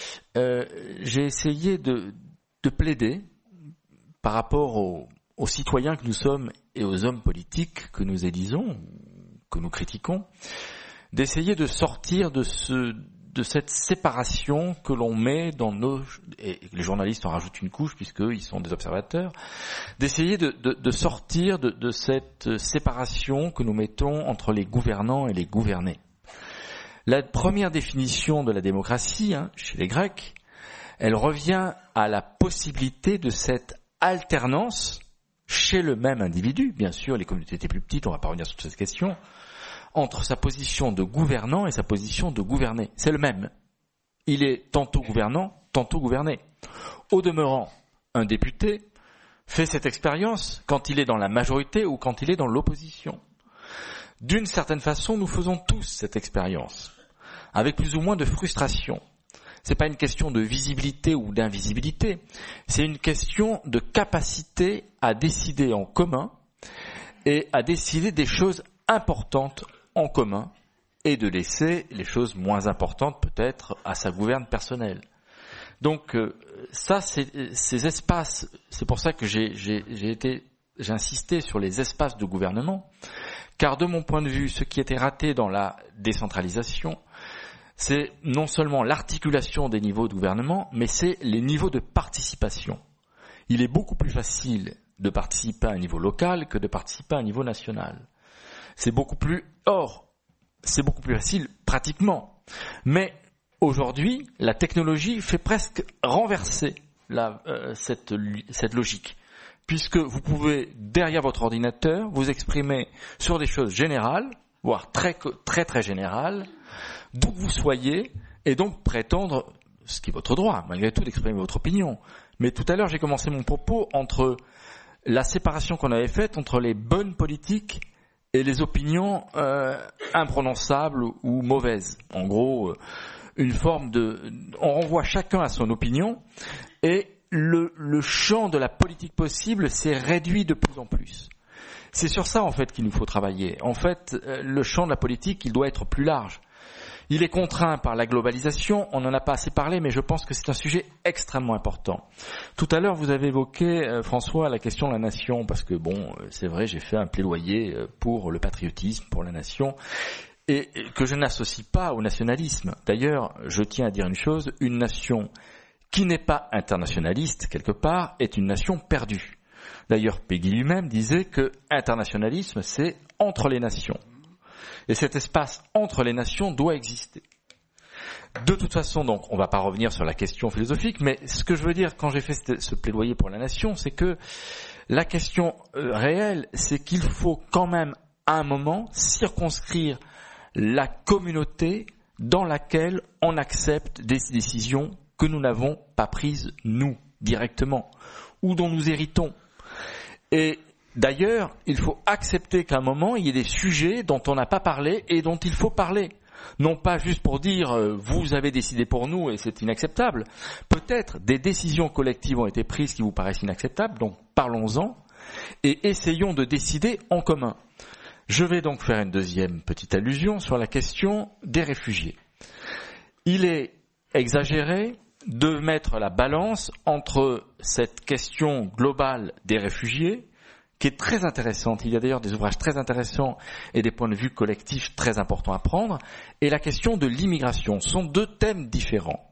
D: j'ai essayé de plaider par rapport aux citoyens que nous sommes et aux hommes politiques que nous élisons, que nous critiquons, d'essayer de sortir de cette séparation que l'on met dans et les journalistes en rajoutent une couche puisqu'ils sont des observateurs, d'essayer de sortir de cette séparation que nous mettons entre les gouvernants et les gouvernés. La première définition de la démocratie, chez les Grecs, elle revient à la possibilité de cette alternance chez le même individu, bien sûr, les communautés étaient plus petites, on ne va pas revenir sur cette question, entre sa position de gouvernant et sa position de gouverné. C'est le même. Il est tantôt gouvernant, tantôt gouverné. Au demeurant, un député fait cette expérience quand il est dans la majorité ou quand il est dans l'opposition. D'une certaine façon, nous faisons tous cette expérience, avec plus ou moins de frustration. C'est pas une question de visibilité ou d'invisibilité, c'est une question de capacité à décider en commun et à décider des choses importantes en commun et de laisser les choses moins importantes peut-être à sa gouverne personnelle. Donc ça, ces espaces, c'est pour ça que j'ai insisté sur les espaces de gouvernement, car de mon point de vue, ce qui était raté dans la décentralisation, c'est non seulement l'articulation des niveaux de gouvernement, mais c'est les niveaux de participation. Il est beaucoup plus facile de participer à un niveau local que de participer à un niveau national. C'est beaucoup plus facile pratiquement. Mais aujourd'hui, la technologie fait presque renverser cette logique. Puisque vous pouvez, derrière votre ordinateur, vous exprimer sur des choses générales, voire très, très, très générales, d'où que vous soyez, et donc prétendre, ce qui est votre droit, malgré tout, d'exprimer votre opinion. Mais tout à l'heure, j'ai commencé mon propos entre la séparation qu'on avait faite entre les bonnes politiques et les opinions imprononçables ou mauvaises. En gros, une forme on renvoie chacun à son opinion, et le champ de la politique possible s'est réduit de plus en plus. C'est sur ça, en fait, qu'il nous faut travailler. En fait, le champ de la politique, il doit être plus large. Il est contraint par la globalisation, on n'en a pas assez parlé, mais je pense que c'est un sujet extrêmement important. Tout à l'heure, vous avez évoqué, François, la question de la nation, parce que c'est vrai, j'ai fait un plaidoyer pour le patriotisme, pour la nation, et que je n'associe pas au nationalisme. D'ailleurs, je tiens à dire une chose, une nation qui n'est pas internationaliste, quelque part, est une nation perdue. D'ailleurs, Péguy lui-même disait que internationalisme, c'est entre les nations. Et cet espace entre les nations doit exister. De toute façon, donc, on ne va pas revenir sur la question philosophique, mais ce que je veux dire quand j'ai fait ce plaidoyer pour la nation, c'est que la question réelle, c'est qu'il faut quand même, à un moment, circonscrire la communauté dans laquelle on accepte des décisions que nous n'avons pas prises, nous, directement, ou dont nous héritons. Et d'ailleurs, il faut accepter qu'à un moment, il y ait des sujets dont on n'a pas parlé et dont il faut parler. Non pas juste pour dire « vous avez décidé pour nous et c'est inacceptable ». Peut-être des décisions collectives ont été prises qui vous paraissent inacceptables, donc parlons-en et essayons de décider en commun. Je vais donc faire une deuxième petite allusion sur la question des réfugiés. Il est exagéré de mettre la balance entre cette question globale des réfugiés, qui est très intéressante, il y a d'ailleurs des ouvrages très intéressants et des points de vue collectifs très importants à prendre, et la question de l'immigration. Ce sont deux thèmes différents.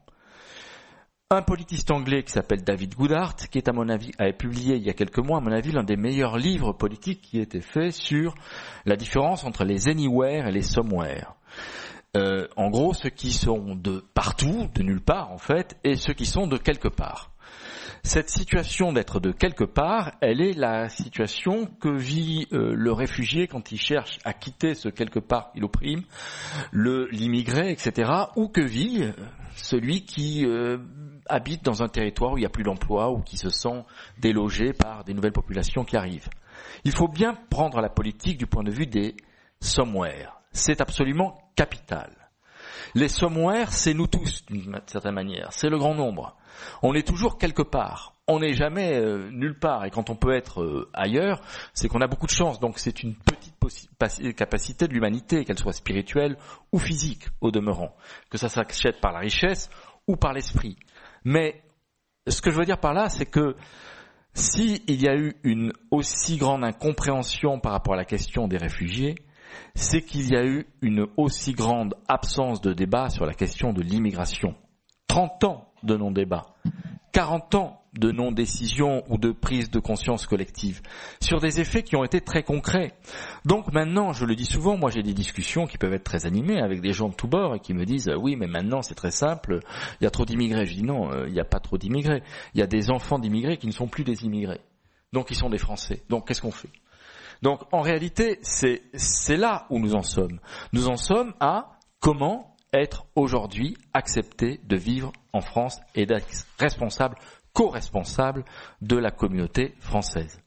D: Un politiste anglais qui s'appelle David Goodhart, qui est à mon avis, avait publié il y a quelques mois, à mon avis, l'un des meilleurs livres politiques qui a été fait sur la différence entre les anywhere et les somewhere. En gros, ceux qui sont de partout, de nulle part en fait, et ceux qui sont de quelque part. Cette situation d'être de quelque part, elle est la situation que vit le réfugié quand il cherche à quitter ce quelque part qu'il opprime, l'immigré, etc., ou que vit celui qui habite dans un territoire où il n'y a plus d'emploi ou qui se sent délogé par des nouvelles populations qui arrivent. Il faut bien prendre la politique du point de vue des somewhere. C'est absolument capital. Les somewhere, c'est nous tous, d'une certaine manière. C'est le grand nombre. On est toujours quelque part. On n'est jamais nulle part. Et quand on peut être ailleurs, c'est qu'on a beaucoup de chance. Donc c'est une petite capacité de l'humanité, qu'elle soit spirituelle ou physique, au demeurant. Que ça s'achète par la richesse ou par l'esprit. Mais ce que je veux dire par là, c'est que si il y a eu une aussi grande incompréhension par rapport à la question des réfugiés, c'est qu'il y a eu une aussi grande absence de débat sur la question de l'immigration. 30 ans de non-débat, 40 ans de non-décision ou de prise de conscience collective, sur des effets qui ont été très concrets. Donc maintenant, je le dis souvent, moi j'ai des discussions qui peuvent être très animées avec des gens de tous bords et qui me disent « oui, mais maintenant c'est très simple, il y a trop d'immigrés ». Je dis « non, il n'y a pas trop d'immigrés, il y a des enfants d'immigrés qui ne sont plus des immigrés, donc ils sont des Français, donc qu'est-ce qu'on fait ?» Donc en réalité, c'est là où nous en sommes. Nous en sommes à comment être aujourd'hui accepté de vivre en France et d'être responsable, co-responsable de la communauté française.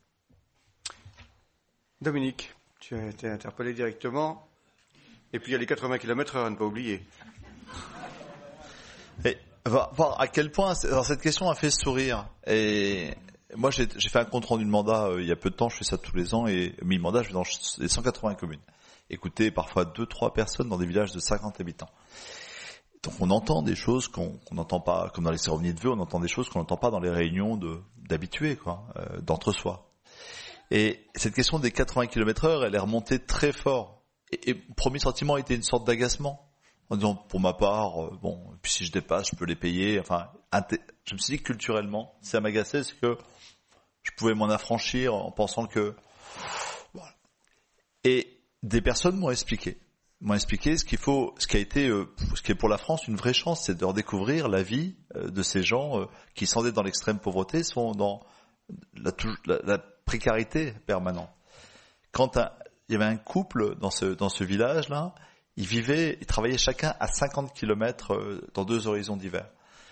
C: Dominique, tu as été interpellé directement. Et puis il y a les 80 km/h à ne pas oublier.
E: Et voir à quel point cette question a fait sourire. Et moi, j'ai fait un compte rendu de mandat il y a peu de temps. Je fais ça tous les ans et mi-mandat, je vais dans les 180 communes. Écouter parfois 2-3 personnes dans des villages de 50 habitants. Donc on entend des choses qu'on n'entend pas, comme dans les cérémonies de vœux, on entend des choses qu'on n'entend pas dans les réunions d'habitués, d'entre-soi. Et cette question des 80 km/h, elle est remontée très fort. Et le premier sentiment était une sorte d'agacement. En disant, pour ma part, puis si je dépasse, je peux les payer. Enfin, je me suis dit que culturellement, ça m'agaçait, c'est que je pouvais m'en affranchir en pensant que... Voilà. Et des personnes m'ont expliqué ce qui est pour la France une vraie chance, c'est de redécouvrir la vie de ces gens qui, sans être dans l'extrême pauvreté, sont dans la précarité permanente. Quand il y avait un couple dans ce village-là, ils travaillaient chacun à 50 km dans 2 horizons divers.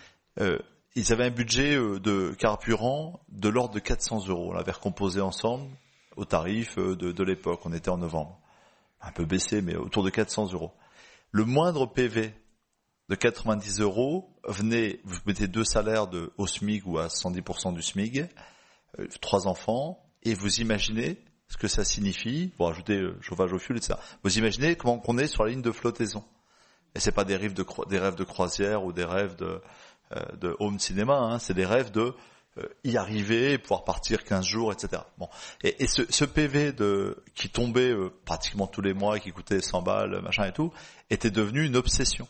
E: Ils avaient un budget de carburant de l'ordre de 400 €. On l'avait recomposé ensemble au tarif de l'époque. On était en novembre. Un peu baissé, mais autour de 400 €. Le moindre PV de 90 € venait, vous mettez 2 salaires au SMIC ou à 110% du SMIC, 3 enfants, et vous imaginez ce que ça signifie, pour ajouter chauffage au fioul, etc. Vous imaginez comment on est sur la ligne de flottaison. Et c'est pas des rêves de croisière ou des rêves de home cinéma, c'est des rêves de y arriver, pouvoir partir 15 jours, etc. Bon. Et ce PV qui tombait pratiquement tous les mois, qui coûtait 100 balles, machin et tout, était devenu une obsession.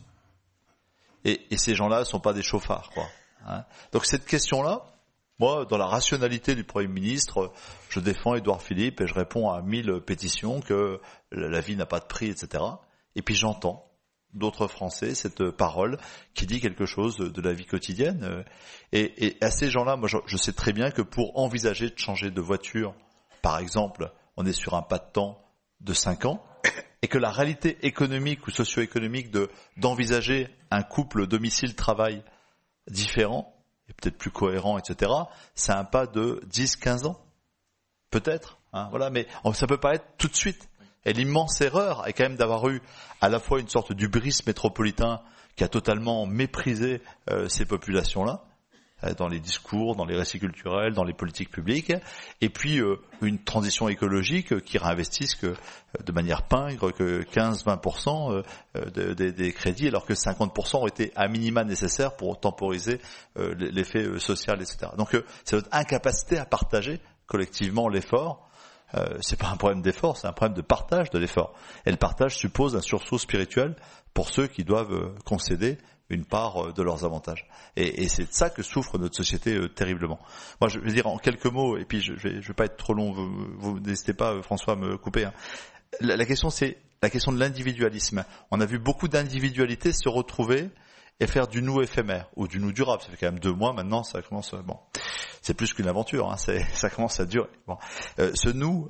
E: Et ces gens-là sont pas des chauffards, quoi. Donc cette question-là, moi, dans la rationalité du Premier ministre, je défends Édouard Philippe et je réponds à 1000 pétitions que la vie n'a pas de prix, etc. Et puis j'entends d'autres Français cette parole qui dit quelque chose de la vie quotidienne. Et à ces gens-là, moi, je sais très bien que pour envisager de changer de voiture, par exemple, on est sur un pas de temps de 5 ans, et que la réalité économique ou socio-économique d'envisager un couple domicile-travail différent, et peut-être plus cohérent, etc., c'est un pas de 10-15 ans. Peut-être, voilà, mais ça peut pas être tout de suite. Et l'immense erreur est quand même d'avoir eu à la fois une sorte d'hubris métropolitain qui a totalement méprisé ces populations-là, dans les discours, dans les récits culturels, dans les politiques publiques, et puis une transition écologique qui réinvestisse de manière pingre que 15-20% des crédits, alors que 50% ont été à minima nécessaires pour temporiser l'effet social, etc. Donc c'est notre incapacité à partager collectivement l'effort. C'est pas un problème d'effort, c'est un problème de partage de l'effort. Et le partage suppose un sursaut spirituel pour ceux qui doivent concéder une part de leurs avantages. Et c'est de ça que souffre notre société terriblement. Moi, je vais dire en quelques mots, et puis je vais pas être trop long, vous n'hésitez pas, François, à me couper. La question, c'est la question de l'individualisme. On a vu beaucoup d'individualités se retrouver et faire du nous éphémère, ou du nous durable. Ça fait quand même 2 mois maintenant, ça commence... Bon. c'est plus qu'une aventure, hein, ça commence à durer. Bon. Ce nous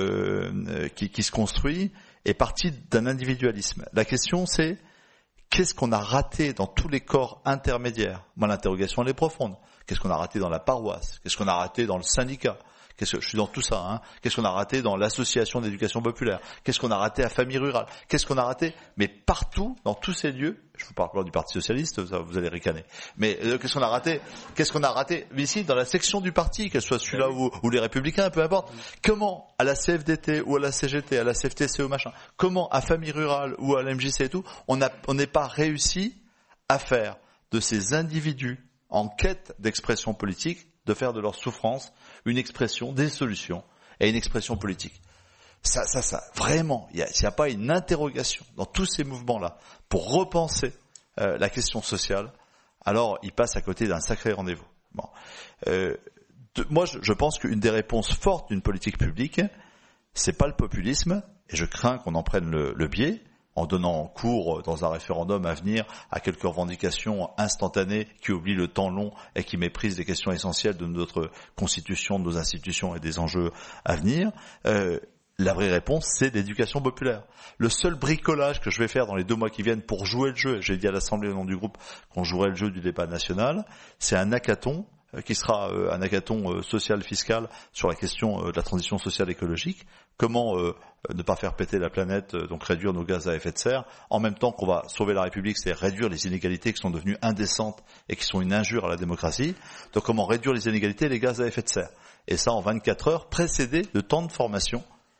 E: qui se construit est parti d'un individualisme. La question c'est qu'est-ce qu'on a raté dans tous les corps intermédiaires? Moi, l'interrogation elle est profonde. Qu'est-ce qu'on a raté dans la paroisse? Qu'est-ce qu'on a raté dans le syndicat? Je suis dans tout ça, hein. Qu'est-ce qu'on a raté dans l'association d'éducation populaire? Qu'est-ce qu'on a raté à Famille Rurale? Qu'est-ce qu'on a raté? Mais partout, dans tous ces lieux, je vous parle pas du Parti Socialiste, ça, vous allez ricaner. Mais qu'est-ce qu'on a raté? Qu'est-ce qu'on a raté? Mais ici, dans la section du parti, qu'elle soit celui-là ou les Républicains, peu importe. Comment, à la CFDT ou à la CGT, à la CFTC ou machin, comment, à Famille Rurale ou à l'MJC et tout, on n'est pas réussi à faire de ces individus en quête d'expression politique, de faire de leur souffrance une expression, des solutions et une expression politique. Ça, vraiment, il n'y a pas une interrogation dans tous ces mouvements-là pour repenser la question sociale, alors ils passent à côté d'un sacré rendez-vous. Bon. Moi, je pense qu'une des réponses fortes d'une politique publique, c'est pas le populisme, et je crains qu'on en prenne le biais, en donnant cours dans un référendum à venir à quelques revendications instantanées qui oublient le temps long et qui méprisent des questions essentielles de notre constitution, de nos institutions et des enjeux à venir. La vraie réponse, c'est l'éducation populaire. Le seul bricolage que je vais faire dans les 2 mois qui viennent pour jouer le jeu, j'ai dit à l'Assemblée au nom du groupe qu'on jouerait le jeu du débat national, c'est un hackathon qui sera un hackathon social-fiscal sur la question de la transition sociale écologique. Comment ne pas faire péter la planète, donc réduire nos gaz à effet de serre, en même temps qu'on va sauver la République, c'est réduire les inégalités qui sont devenues indécentes et qui sont une injure à la démocratie. Donc comment réduire les inégalités et les gaz à effet de serre. Et ça en 24 heures, précédé de temps de formation.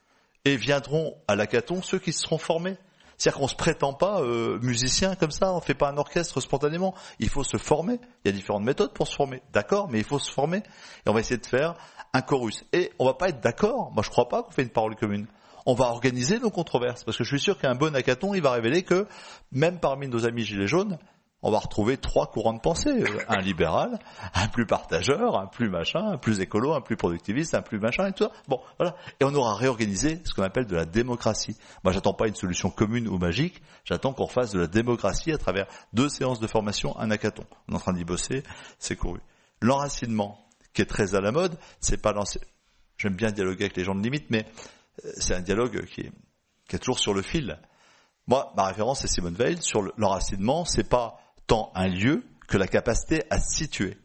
E: Et viendront à l'hackathon ceux qui seront formés. C'est-à-dire qu'on se prétend pas musicien comme ça, on fait pas un orchestre spontanément. Il faut se former. Il y a différentes méthodes pour se former. D'accord, mais il faut se former. Et on va essayer de faire un chorus. Et on va pas être d'accord. Moi, je crois pas qu'on fait une parole commune. On va organiser nos controverses. Parce que je suis sûr qu'un bon hackathon, il va révéler que, même parmi nos amis gilets jaunes, on va retrouver 3 courants de pensée. Un libéral, un plus partageur, un plus machin, un plus écolo, un plus productiviste, un plus machin et tout ça. Bon, voilà. Et on aura réorganisé ce qu'on appelle de la démocratie. Moi, j'attends pas une solution commune ou magique. J'attends qu'on fasse de la démocratie à travers 2 séances de formation, un hackathon. On est en train d'y bosser, c'est couru. L'enracinement, qui est très à la mode, c'est pas lancer. J'aime bien dialoguer avec les gens de limite, mais c'est un dialogue qui est toujours sur le fil. Moi, ma référence, c'est Simone Veil. Sur l'enracinement, c'est pas tant un lieu que la capacité à se situer.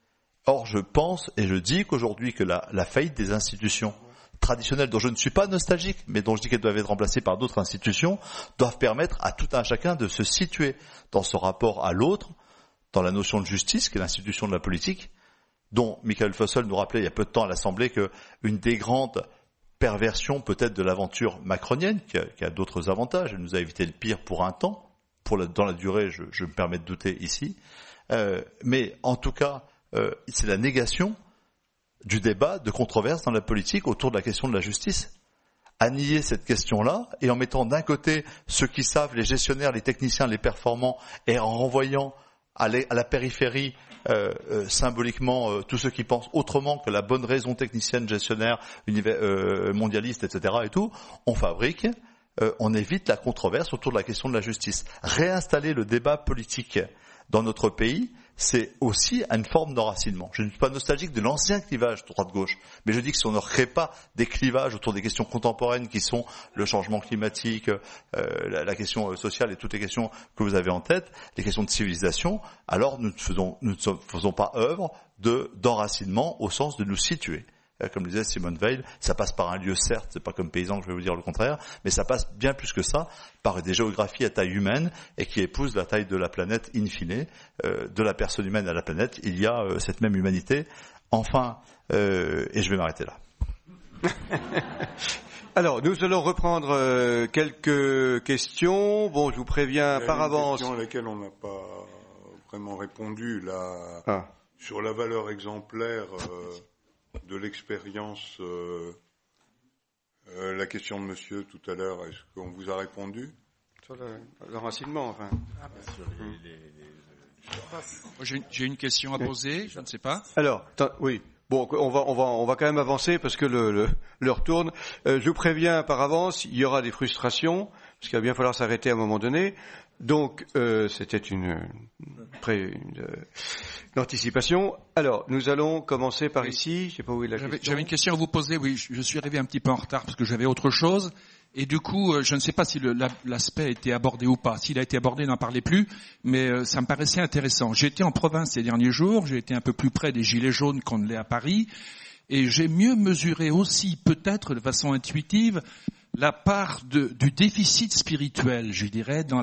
E: Or, je pense et je dis qu'aujourd'hui que la faillite des institutions traditionnelles, dont je ne suis pas nostalgique, mais dont je dis qu'elles doivent être remplacées par d'autres institutions, doivent permettre à tout un chacun de se situer dans ce rapport à l'autre, dans la notion de justice, qui est l'institution de la politique, dont Michael Fossel nous rappelait il y a peu de temps à l'Assemblée qu'une des grandes perversions peut-être de l'aventure macronienne, qui a d'autres avantages, elle nous a évité le pire pour un temps, dans la durée, je me permets de douter ici, mais en tout cas, c'est la négation du débat, de controverse dans la politique autour de la question de la justice. À nier cette question-là, et en mettant d'un côté ceux qui savent, les gestionnaires, les techniciens, les performants, et en renvoyant à la périphérie symboliquement tous ceux qui pensent autrement que la bonne raison technicienne, gestionnaire, mondialiste, etc. et tout, on évite la controverse autour de la question de la justice. Réinstaller le débat politique dans notre pays, c'est aussi une forme d'enracinement. Je ne suis pas nostalgique de l'ancien clivage droite-gauche, mais je dis que si on ne crée pas des clivages autour des questions contemporaines qui sont le changement climatique, la question sociale et toutes les questions que vous avez en tête, les questions de civilisation, alors nous ne faisons pas œuvre d'enracinement au sens de nous situer. Comme le disait Simone Veil, ça passe par un lieu, certes, c'est pas comme paysan que je vais vous dire le contraire, mais ça passe bien plus que ça par des géographies à taille humaine et qui épousent la taille de la planète in fine, de la personne humaine à la planète, il y a cette même humanité. Enfin, et je vais m'arrêter là.
C: Alors, nous allons reprendre quelques questions. Bon, je vous préviens par avance.
B: Une question à laquelle on n'a pas vraiment répondu, là, sur la valeur exemplaire de l'expérience, la question de monsieur tout à l'heure, est-ce qu'on vous a répondu?
C: Sur l'enracinement, enfin.
J: J'ai une question à poser, je ne sais pas.
C: Alors, oui. Bon, on va quand même avancer parce que l'heure tourne. Je vous préviens par avance, il y aura des frustrations parce qu'il va bien falloir s'arrêter à un moment donné. Donc, c'était une anticipation. Alors, nous allons commencer par ici. Je sais pas où est la question.
J: J'avais une question à vous poser. Oui, je suis arrivé un petit peu en retard parce que j'avais autre chose. Et du coup, je ne sais pas si l'aspect a été abordé ou pas. S'il a été abordé, n'en parlez plus. Mais ça me paraissait intéressant. J'ai été en province ces derniers jours. J'ai été un peu plus près des Gilets jaunes qu'on ne l'est à Paris. Et j'ai mieux mesuré aussi, peut-être de façon intuitive, la part du déficit spirituel, je dirais, dans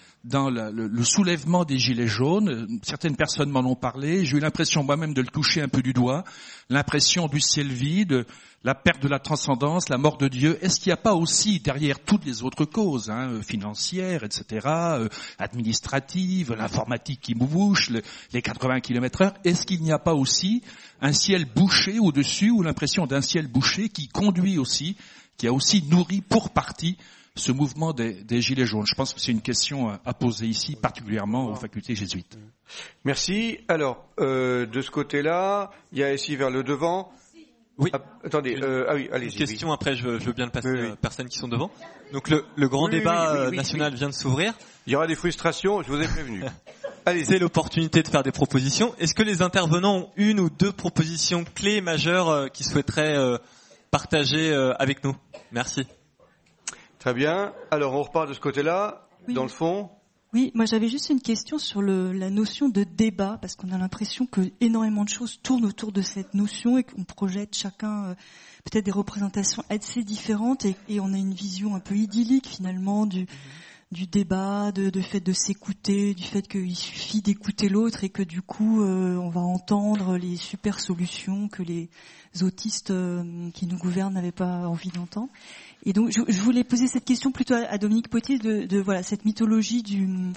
J: le soulèvement des Gilets jaunes. Certaines personnes m'en ont parlé. J'ai eu l'impression moi-même de le toucher un peu du doigt. L'impression du ciel vide, la perte de la transcendance, la mort de Dieu. Est-ce qu'il n'y a pas aussi, derrière toutes les autres causes, financières, etc., administratives, l'informatique qui bouche, les 80 km/h, est-ce qu'il n'y a pas aussi un ciel bouché au-dessus, ou l'impression d'un ciel bouché qui conduit aussi, qui a aussi nourri pour partie ce mouvement des Gilets jaunes? Je pense que c'est une question à poser ici, particulièrement aux facultés jésuites.
C: Merci. Alors, de ce côté-là, il y a ici vers le devant.
K: Oui.
C: Attendez. Oui, allez-y.
K: Une question. Après, je veux bien le passer aux personnes qui sont devant. Donc, le grand débat national vient de s'ouvrir.
C: Il y aura des frustrations. Je vous ai prévenu.
K: Allez, c'est l'opportunité de faire des propositions. Est-ce que les intervenants ont une ou deux propositions clés majeures qu'ils souhaiteraient partager avec nous? Merci.
C: Très bien. Alors, on repart de ce côté-là, dans le fond.
L: Oui, moi j'avais juste une question sur la notion de débat, parce qu'on a l'impression que énormément de choses tournent autour de cette notion et qu'on projette chacun peut-être des représentations assez différentes et on a une vision un peu idyllique finalement du débat, du fait de s'écouter, du fait qu'il suffit d'écouter l'autre et que du coup on va entendre les super solutions que les autistes qui nous gouvernent n'avaient pas envie d'entendre. Et donc je voulais poser cette question plutôt à Dominique Potier de voilà cette mythologie du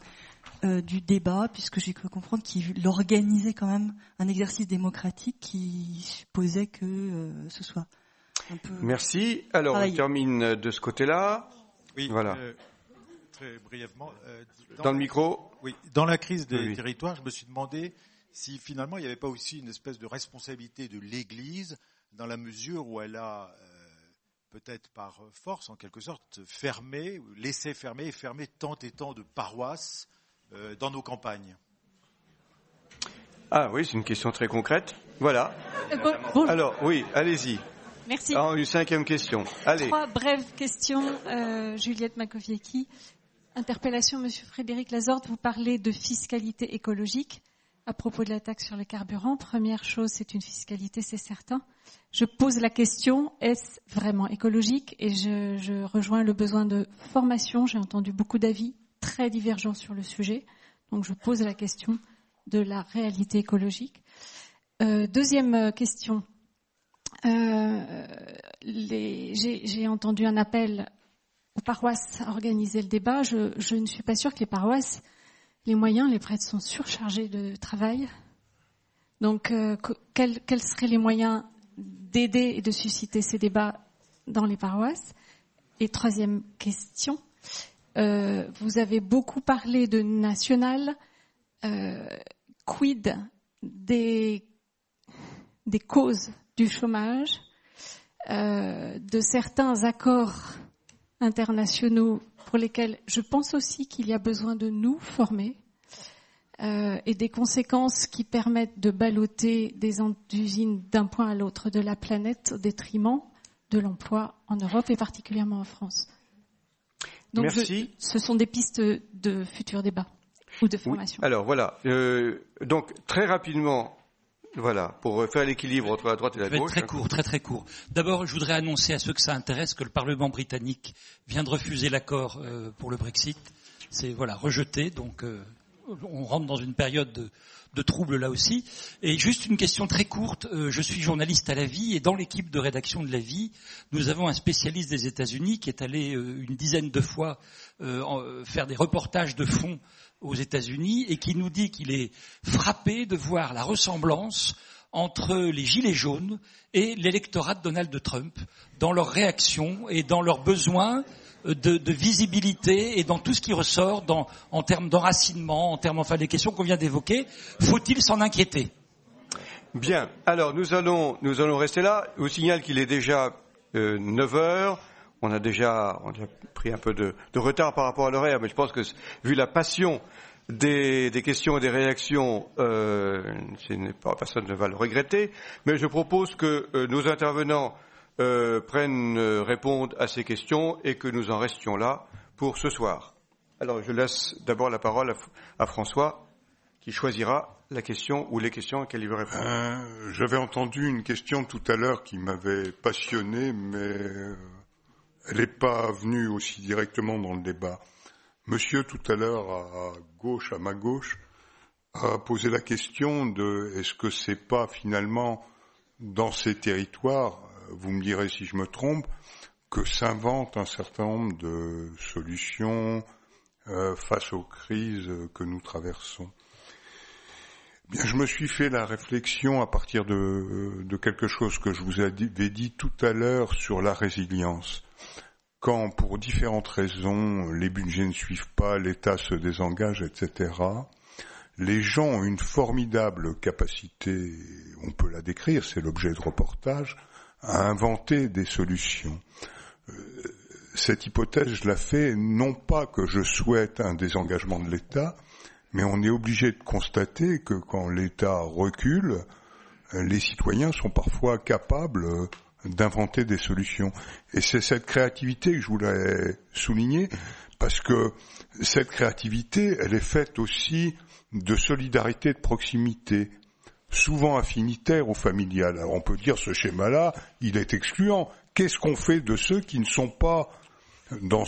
L: débat, puisque j'ai cru comprendre qu'il organisait quand même un exercice démocratique qui supposait que ce soit un peu...
C: Merci. Alors on termine de ce côté-là.
M: Oui.
C: Voilà.
M: Très brièvement.
C: Dans le micro.
M: Oui. Dans la crise des territoires, je me suis demandé si finalement il n'y avait pas aussi une espèce de responsabilité de l'Église dans la mesure où elle a peut-être par force, en quelque sorte, laissé fermer tant et tant de paroisses dans nos campagnes.
C: Ah oui, c'est une question très concrète. Voilà.
N: Bon.
C: Alors, oui, allez-y.
N: Merci.
C: Une cinquième question. Allez.
N: 3 brèves questions. Juliette Makowiecki. Interpellation, Monsieur Frédéric Lazorde, vous parlez de fiscalité écologique. À propos de la taxe sur les carburants, première chose, c'est une fiscalité, c'est certain. Je pose la question, est-ce vraiment écologique? Et je rejoins le besoin de formation. J'ai entendu beaucoup d'avis très divergents sur le sujet. Donc je pose la question de la réalité écologique. Deuxième question. J'ai entendu un appel aux paroisses à organiser le débat. Je ne suis pas sûre que les paroisses, les moyens, les prêtres sont surchargés de travail. Donc, quels seraient les moyens d'aider et de susciter ces débats dans les paroisses? Et troisième question, vous avez beaucoup parlé de national. Quid des causes du chômage, de certains accords internationaux pour lesquels je pense aussi qu'il y a besoin de nous former, et des conséquences qui permettent de balloter des usines d'un point à l'autre de la planète au détriment de l'emploi en Europe et particulièrement en France. Donc
C: merci.
N: Ce sont des pistes de futurs débats ou de formation.
C: Oui. Alors voilà, donc très rapidement, voilà, pour faire l'équilibre entre la droite et la gauche.
O: Je vais être très court. D'abord, je voudrais annoncer à ceux que ça intéresse que le Parlement britannique vient de refuser l'accord pour le Brexit. C'est rejeté, donc on rentre dans une période de trouble là aussi. Et juste une question très courte. Je suis journaliste à La Vie et dans l'équipe de rédaction de La Vie, nous avons un spécialiste des États-Unis qui est allé une dizaine de fois faire des reportages de fond aux États-Unis et qui nous dit qu'il est frappé de voir la ressemblance entre les Gilets jaunes et l'électorat de Donald Trump dans leurs réactions et dans leurs besoins de visibilité et dans tout ce qui ressort en termes d'enracinement, en termes des questions qu'on vient d'évoquer. Faut-il s'en inquiéter?
C: Bien. Alors nous allons rester là. Je vous signale qu'il est déjà 9 heures. on a déjà pris un peu de retard par rapport à l'horaire, mais je pense que vu la passion des questions et des réactions, personne ne va le regretter, mais je propose que nos intervenants répondent à ces questions et que nous en restions là pour ce soir. Alors je laisse d'abord la parole à François qui choisira la question ou les questions auxquelles il veut répondre.
B: J'avais entendu une question tout à l'heure qui m'avait passionné, mais elle n'est pas venue aussi directement dans le débat. Monsieur, tout à l'heure, à ma gauche, a posé la question de est-ce que c'est pas finalement dans ces territoires, vous me direz si je me trompe, que s'inventent un certain nombre de solutions face aux crises que nous traversons. Bien, je me suis fait la réflexion à partir de quelque chose que je vous avais dit tout à l'heure sur la résilience. Quand, pour différentes raisons, les budgets ne suivent pas, l'État se désengage, etc., les gens ont une formidable capacité, on peut la décrire, c'est l'objet de reportage, à inventer des solutions. Cette hypothèse, je la fais non pas que je souhaite un désengagement de l'État, mais on est obligé de constater que quand l'État recule, les citoyens sont parfois capables d'inventer des solutions. Et c'est cette créativité que je voulais souligner, parce que cette créativité, elle est faite aussi de solidarité de proximité, souvent affinitaire ou familiale. Alors on peut dire ce schéma-là, il est excluant. Qu'est-ce qu'on fait de ceux qui ne sont pas dans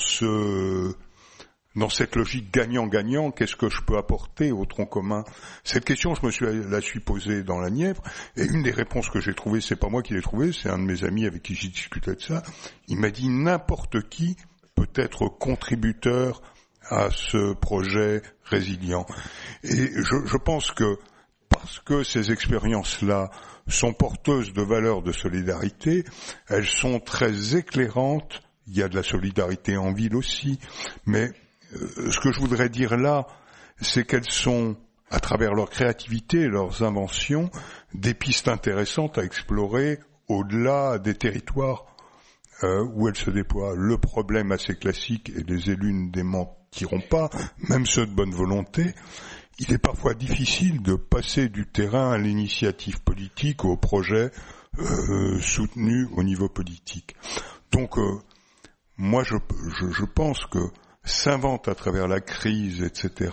B: cette logique gagnant-gagnant? Qu'est-ce que je peux apporter au tronc commun? Cette question, je la suis posée dans la Nièvre, et une des réponses que j'ai trouvées, c'est pas moi qui l'ai trouvée, c'est un de mes amis avec qui j'ai discuté de ça. Il m'a dit n'importe qui peut être contributeur à ce projet résilient. Et je pense que parce que ces expériences-là sont porteuses de valeurs de solidarité, elles sont très éclairantes. Il y a de la solidarité en ville aussi, mais ce que je voudrais dire là, c'est qu'elles sont, à travers leur créativité et leurs inventions, des pistes intéressantes à explorer au-delà des territoires où elles se déploient. Le problème assez classique, et les élus ne démentiront pas, même ceux de bonne volonté, il est parfois difficile de passer du terrain à l'initiative politique, au projet soutenu au niveau politique. Donc, moi, je pense que s'inventent à travers la crise, etc.,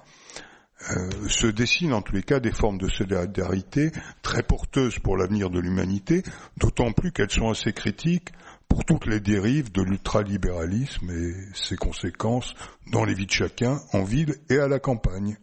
B: se dessinent en tous les cas des formes de solidarité très porteuses pour l'avenir de l'humanité, d'autant plus qu'elles sont assez critiques pour toutes les dérives de l'ultralibéralisme et ses conséquences dans les vies de chacun, en ville et à la campagne.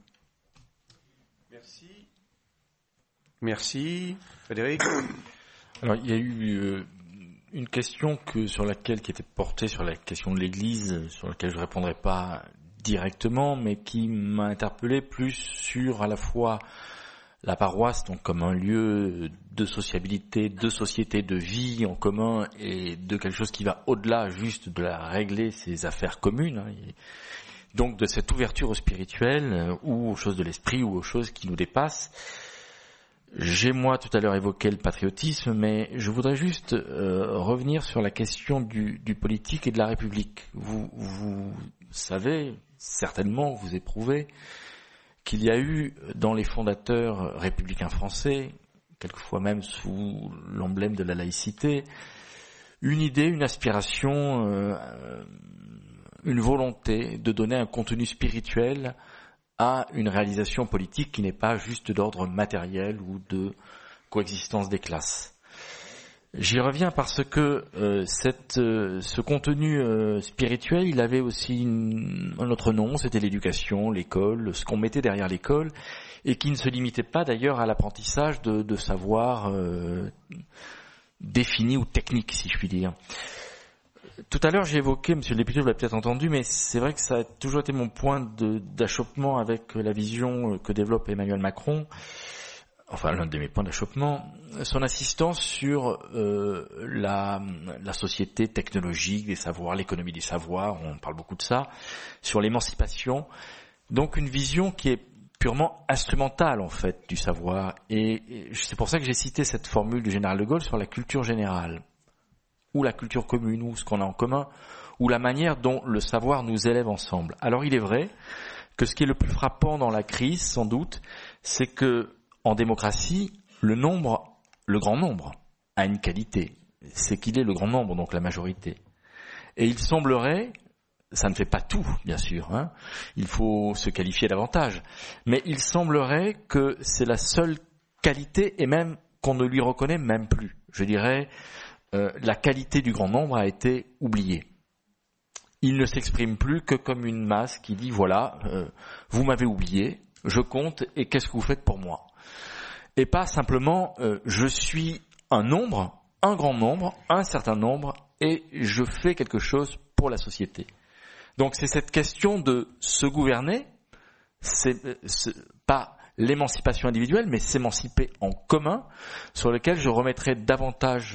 C: Merci. Frédéric.
D: Alors, il y a eu une question qui était portée sur la question de l'Église, sur laquelle je ne répondrai pas directement, mais qui m'a interpellé plus sur à la fois la paroisse, donc comme un lieu de sociabilité, de société, de vie en commun, et de quelque chose qui va au-delà juste de la régler ses affaires communes, et donc de cette ouverture au spirituel, ou aux choses de l'esprit, ou aux choses qui nous dépassent. J'ai moi tout à l'heure évoqué le patriotisme, mais je voudrais juste revenir sur la question du politique et de la République. Vous savez, certainement, vous éprouvez qu'il y a eu dans les fondateurs républicains français, quelquefois même sous l'emblème de la laïcité, une idée, une aspiration, une volonté de donner un contenu spirituel à une réalisation politique qui n'est pas juste d'ordre matériel ou de coexistence des classes. J'y reviens parce que ce contenu spirituel, il avait aussi un autre nom, c'était l'éducation, l'école, ce qu'on mettait derrière l'école, et qui ne se limitait pas d'ailleurs à l'apprentissage de savoirs définis ou techniques, si je puis dire. Tout à l'heure, j'ai évoqué, monsieur le député, vous l'avez peut-être entendu, mais c'est vrai que ça a toujours été mon point d'achoppement avec la vision que développe Emmanuel Macron, enfin l'un de mes points d'achoppement, son insistance sur la société technologique des savoirs, l'économie des savoirs, on parle beaucoup de ça, sur l'émancipation, donc une vision qui est purement instrumentale en fait du savoir, et c'est pour ça que j'ai cité cette formule du général de Gaulle sur la culture générale. ou la culture commune, ou ce qu'on a en commun, ou la manière dont le savoir nous élève ensemble. Alors il est vrai que ce qui est le plus frappant dans la crise, sans doute, c'est que en démocratie, le grand nombre, a une qualité. C'est qu'il est le grand nombre, donc la majorité. Et il semblerait, ça ne fait pas tout, bien sûr, hein, il faut se qualifier davantage, mais il semblerait que c'est la seule qualité, et même qu'on ne lui reconnaît même plus. Je dirais, la qualité du grand nombre a été oubliée. Il ne s'exprime plus que comme une masse qui dit, voilà, vous m'avez oublié, je compte, et qu'est-ce que vous faites pour moi ? Et pas simplement, je suis un nombre, un grand nombre, un certain nombre, et je fais quelque chose pour la société. Donc c'est cette question de se gouverner, c'est pas l'émancipation individuelle, mais s'émanciper en commun, sur lequel je remettrai davantage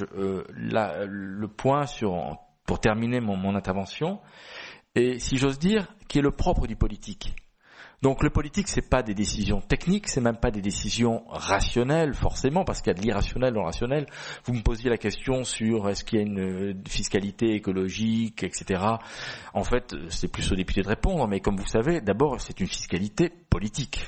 D: le point pour terminer mon intervention, et si j'ose dire, qui est le propre du politique. Donc le politique, c'est pas des décisions techniques, c'est même pas des décisions rationnelles forcément, parce qu'il y a de l'irrationnel dans le rationnel. Vous me posiez la question sur est-ce qu'il y a une fiscalité écologique, etc. En fait, c'est plus aux députés de répondre, mais comme vous savez, d'abord c'est une fiscalité politique.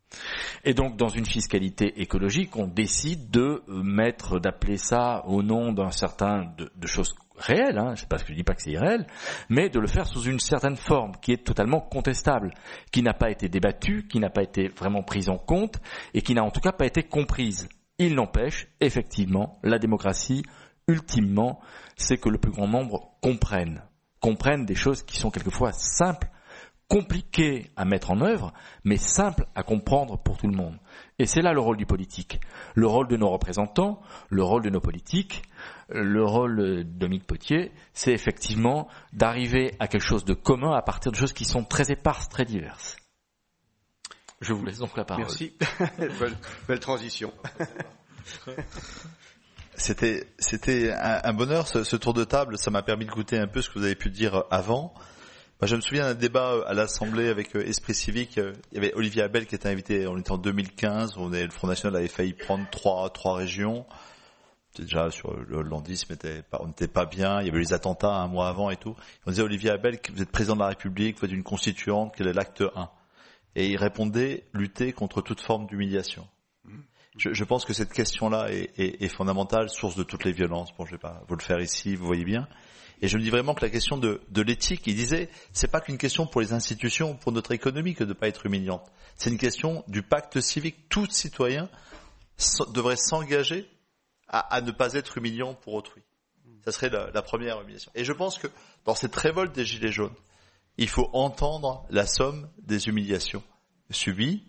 D: Et donc dans une fiscalité écologique, on décide d'appeler ça au nom d'un certain de choses réelles, hein, je dis pas que c'est irréel, mais de le faire sous une certaine forme qui est totalement contestable, qui n'a pas été débattue, qui n'a pas été vraiment prise en compte et qui n'a en tout cas pas été comprise. Il n'empêche, effectivement, la démocratie, ultimement, c'est que le plus grand nombre comprenne des choses qui sont quelquefois simples, compliquées à mettre en œuvre, mais simples à comprendre pour tout le monde. Et c'est là le rôle du politique, le rôle de nos représentants, le rôle de nos politiques, le rôle de Dominique Potier, c'est effectivement d'arriver à quelque chose de commun à partir de choses qui sont très éparses, très diverses. Je vous laisse donc la parole.
C: Merci. Belle transition.
E: C'était un bonheur ce tour de table, ça m'a permis de goûter un peu ce que vous avez pu dire avant. Moi, je me souviens d'un débat à l'Assemblée avec Esprit Civique. Il y avait Olivier Abel qui était invité. On était en 2015. Le Front National avait failli prendre trois régions. C'était déjà sur le hollandisme, on n'était pas bien. Il y avait eu les attentats un mois avant et tout. On disait Olivier Abel, vous êtes président de la République, vous êtes une constituante, quel est l'acte 1 ? Et il répondait lutter contre toute forme d'humiliation. Je pense que cette question-là est fondamentale, source de toutes les violences. Bon, je vais pas vous le faire ici, vous voyez bien. Et je me dis vraiment que la question de l'éthique, il disait, c'est pas qu'une question pour les institutions, pour notre économie que de ne pas être humiliante. C'est une question du pacte civique. Tout citoyen devrait s'engager à ne pas être humiliant pour autrui. Ça serait la première humiliation. Et je pense que dans cette révolte des Gilets jaunes, il faut entendre la somme des humiliations subies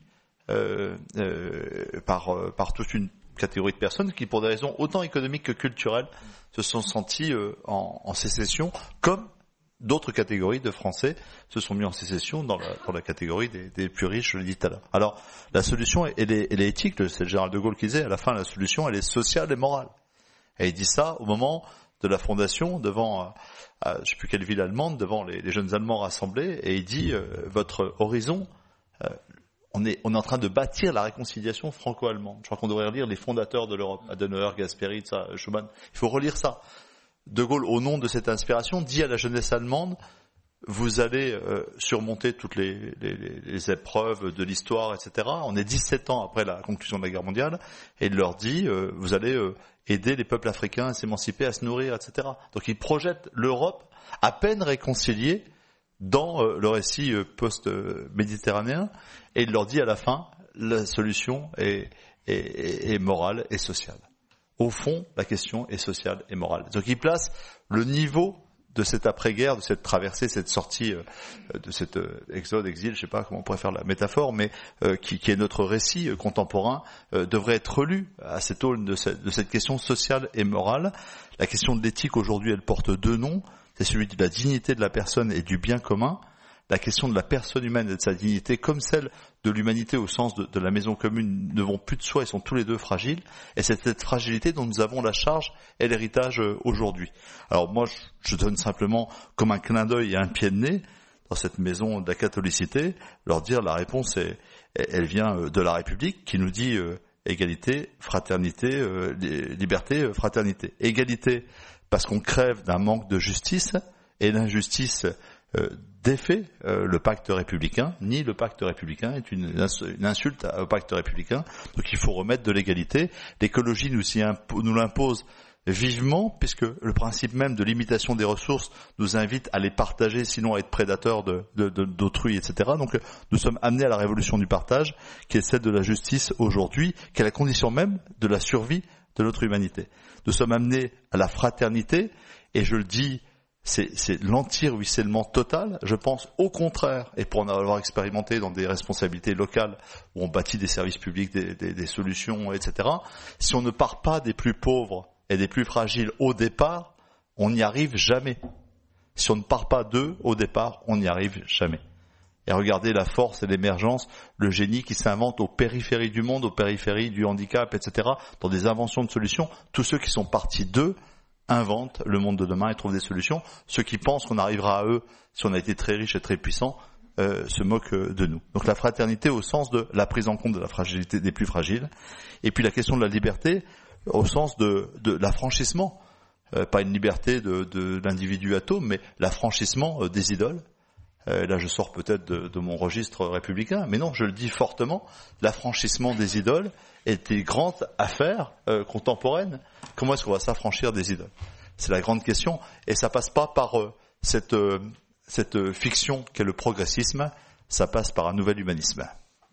E: par toute une catégorie de personnes qui, pour des raisons autant économiques que culturelles, se sont sentis en sécession, comme d'autres catégories de Français se sont mis en sécession dans la catégorie des plus riches, je l'ai dit tout à l'heure. Alors, la solution, elle est éthique, c'est le général de Gaulle qui disait, à la fin, la solution, elle est sociale et morale. Et il dit ça au moment de la fondation, devant, je ne sais plus quelle ville allemande, devant les jeunes Allemands rassemblés, et il dit, votre horizon, on est en train de bâtir la réconciliation franco-allemande. Je crois qu'on devrait relire les fondateurs de l'Europe, Adenauer, Gasperi, Schuman. Il faut relire ça. De Gaulle, au nom de cette inspiration, dit à la jeunesse allemande, vous allez surmonter toutes les épreuves de l'histoire, etc. On est 17 ans après la conclusion de la guerre mondiale, et il leur dit, vous allez aider les peuples africains à s'émanciper, à se nourrir, etc. Donc il projette l'Europe à peine réconciliée dans le récit post-méditerranéen, et il leur dit à la fin, la solution est morale et sociale. Au fond, la question est sociale et morale. Donc il place le niveau de cette après-guerre, de cette traversée, cette sortie, de cet exode, exil, je sais pas comment on pourrait faire la métaphore, mais qui est notre récit contemporain, devrait être relu à cette aune de cette question sociale et morale. La question de l'éthique aujourd'hui, elle porte deux noms. C'est celui de la dignité de la personne et du bien commun. La question de la personne humaine et de sa dignité, comme celle de l'humanité au sens de la maison commune, ne vont plus de soi et sont tous les deux fragiles. Et c'est cette fragilité dont nous avons la charge et l'héritage aujourd'hui. Alors moi, je donne simplement comme un clin d'œil et un pied de nez dans cette maison de la catholicité, leur dire la réponse, elle vient de la République qui nous dit égalité, fraternité, liberté, fraternité. Égalité parce qu'on crève d'un manque de justice, et l'injustice défait le pacte républicain, ni le pacte républicain est une insulte au pacte républicain. Donc il faut remettre de l'égalité. L'écologie nous l'impose vivement, puisque le principe même de limitation des ressources nous invite à les partager, sinon à être prédateurs d'autrui, etc. Donc nous sommes amenés à la révolution du partage, qui est celle de la justice aujourd'hui, qui est la condition même de la survie de notre humanité. Nous sommes amenés à la fraternité, et je le dis, c'est l'anti-ruissellement total. Je pense au contraire, et pour en avoir expérimenté dans des responsabilités locales où on bâtit des services publics, des solutions, etc., si on ne part pas des plus pauvres et des plus fragiles au départ, on n'y arrive jamais. Si on ne part pas d'eux au départ, on n'y arrive jamais. Et regardez la force et l'émergence, le génie qui s'invente aux périphéries du monde, aux périphéries du handicap, etc., dans des inventions de solutions. Tous ceux qui sont partis d'eux inventent le monde de demain et trouvent des solutions. Ceux qui pensent qu'on arrivera à eux si on a été très riche et très puissant se moquent de nous. Donc la fraternité au sens de la prise en compte de la fragilité des plus fragiles. Et puis la question de la liberté au sens de l'affranchissement. Pas une liberté de l'individu atome, mais l'affranchissement des idoles. Là, je sors peut-être de mon registre républicain, mais non, je le dis fortement, l'affranchissement des idoles est une grande affaire contemporaine. Comment est-ce qu'on va s'affranchir des idoles? C'est la grande question, et ça passe pas par cette fiction qu'est le progressisme, ça passe par un nouvel humanisme.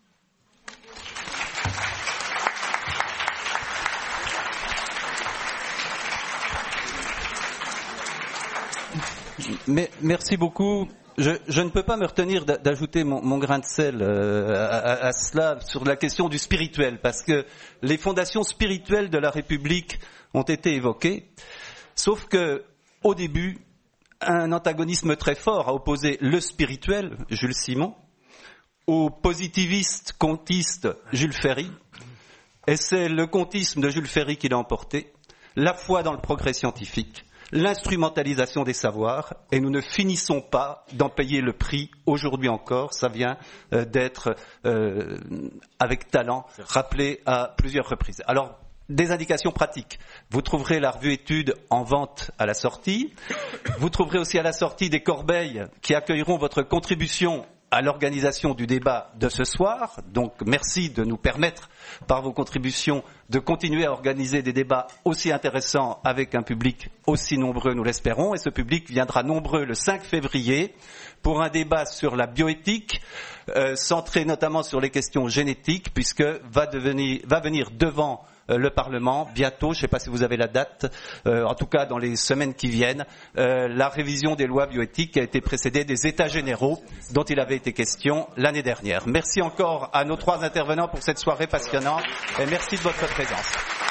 A: Mais merci beaucoup. Je ne peux pas me retenir d'ajouter mon grain de sel à cela sur la question du spirituel, parce que les fondations spirituelles de la République ont été évoquées, sauf que au début, un antagonisme très fort a opposé le spirituel, Jules Simon, au positiviste comtiste Jules Ferry, et c'est le comtisme de Jules Ferry qui l'a emporté, la foi dans le progrès scientifique, l'instrumentalisation des savoirs, et nous ne finissons pas d'en payer le prix aujourd'hui encore. Ça vient d'être avec talent rappelé à plusieurs reprises. Alors, des indications pratiques. Vous trouverez la revue études en vente à la sortie. Vous trouverez aussi à la sortie des corbeilles qui accueilleront votre contribution à l'organisation du débat de ce soir. Donc merci de nous permettre, par vos contributions, de continuer à organiser des débats aussi intéressants avec un public aussi nombreux, nous l'espérons. Et ce public viendra nombreux le 5 février pour un débat sur la bioéthique, centré notamment sur les questions génétiques, puisque va venir devant le Parlement bientôt, je ne sais pas si vous avez la date, en tout cas dans les semaines qui viennent, la révision des lois bioéthiques qui a été précédée des États généraux dont il avait été question l'année dernière. Merci encore à nos 3 intervenants pour cette soirée passionnante et merci de votre présence.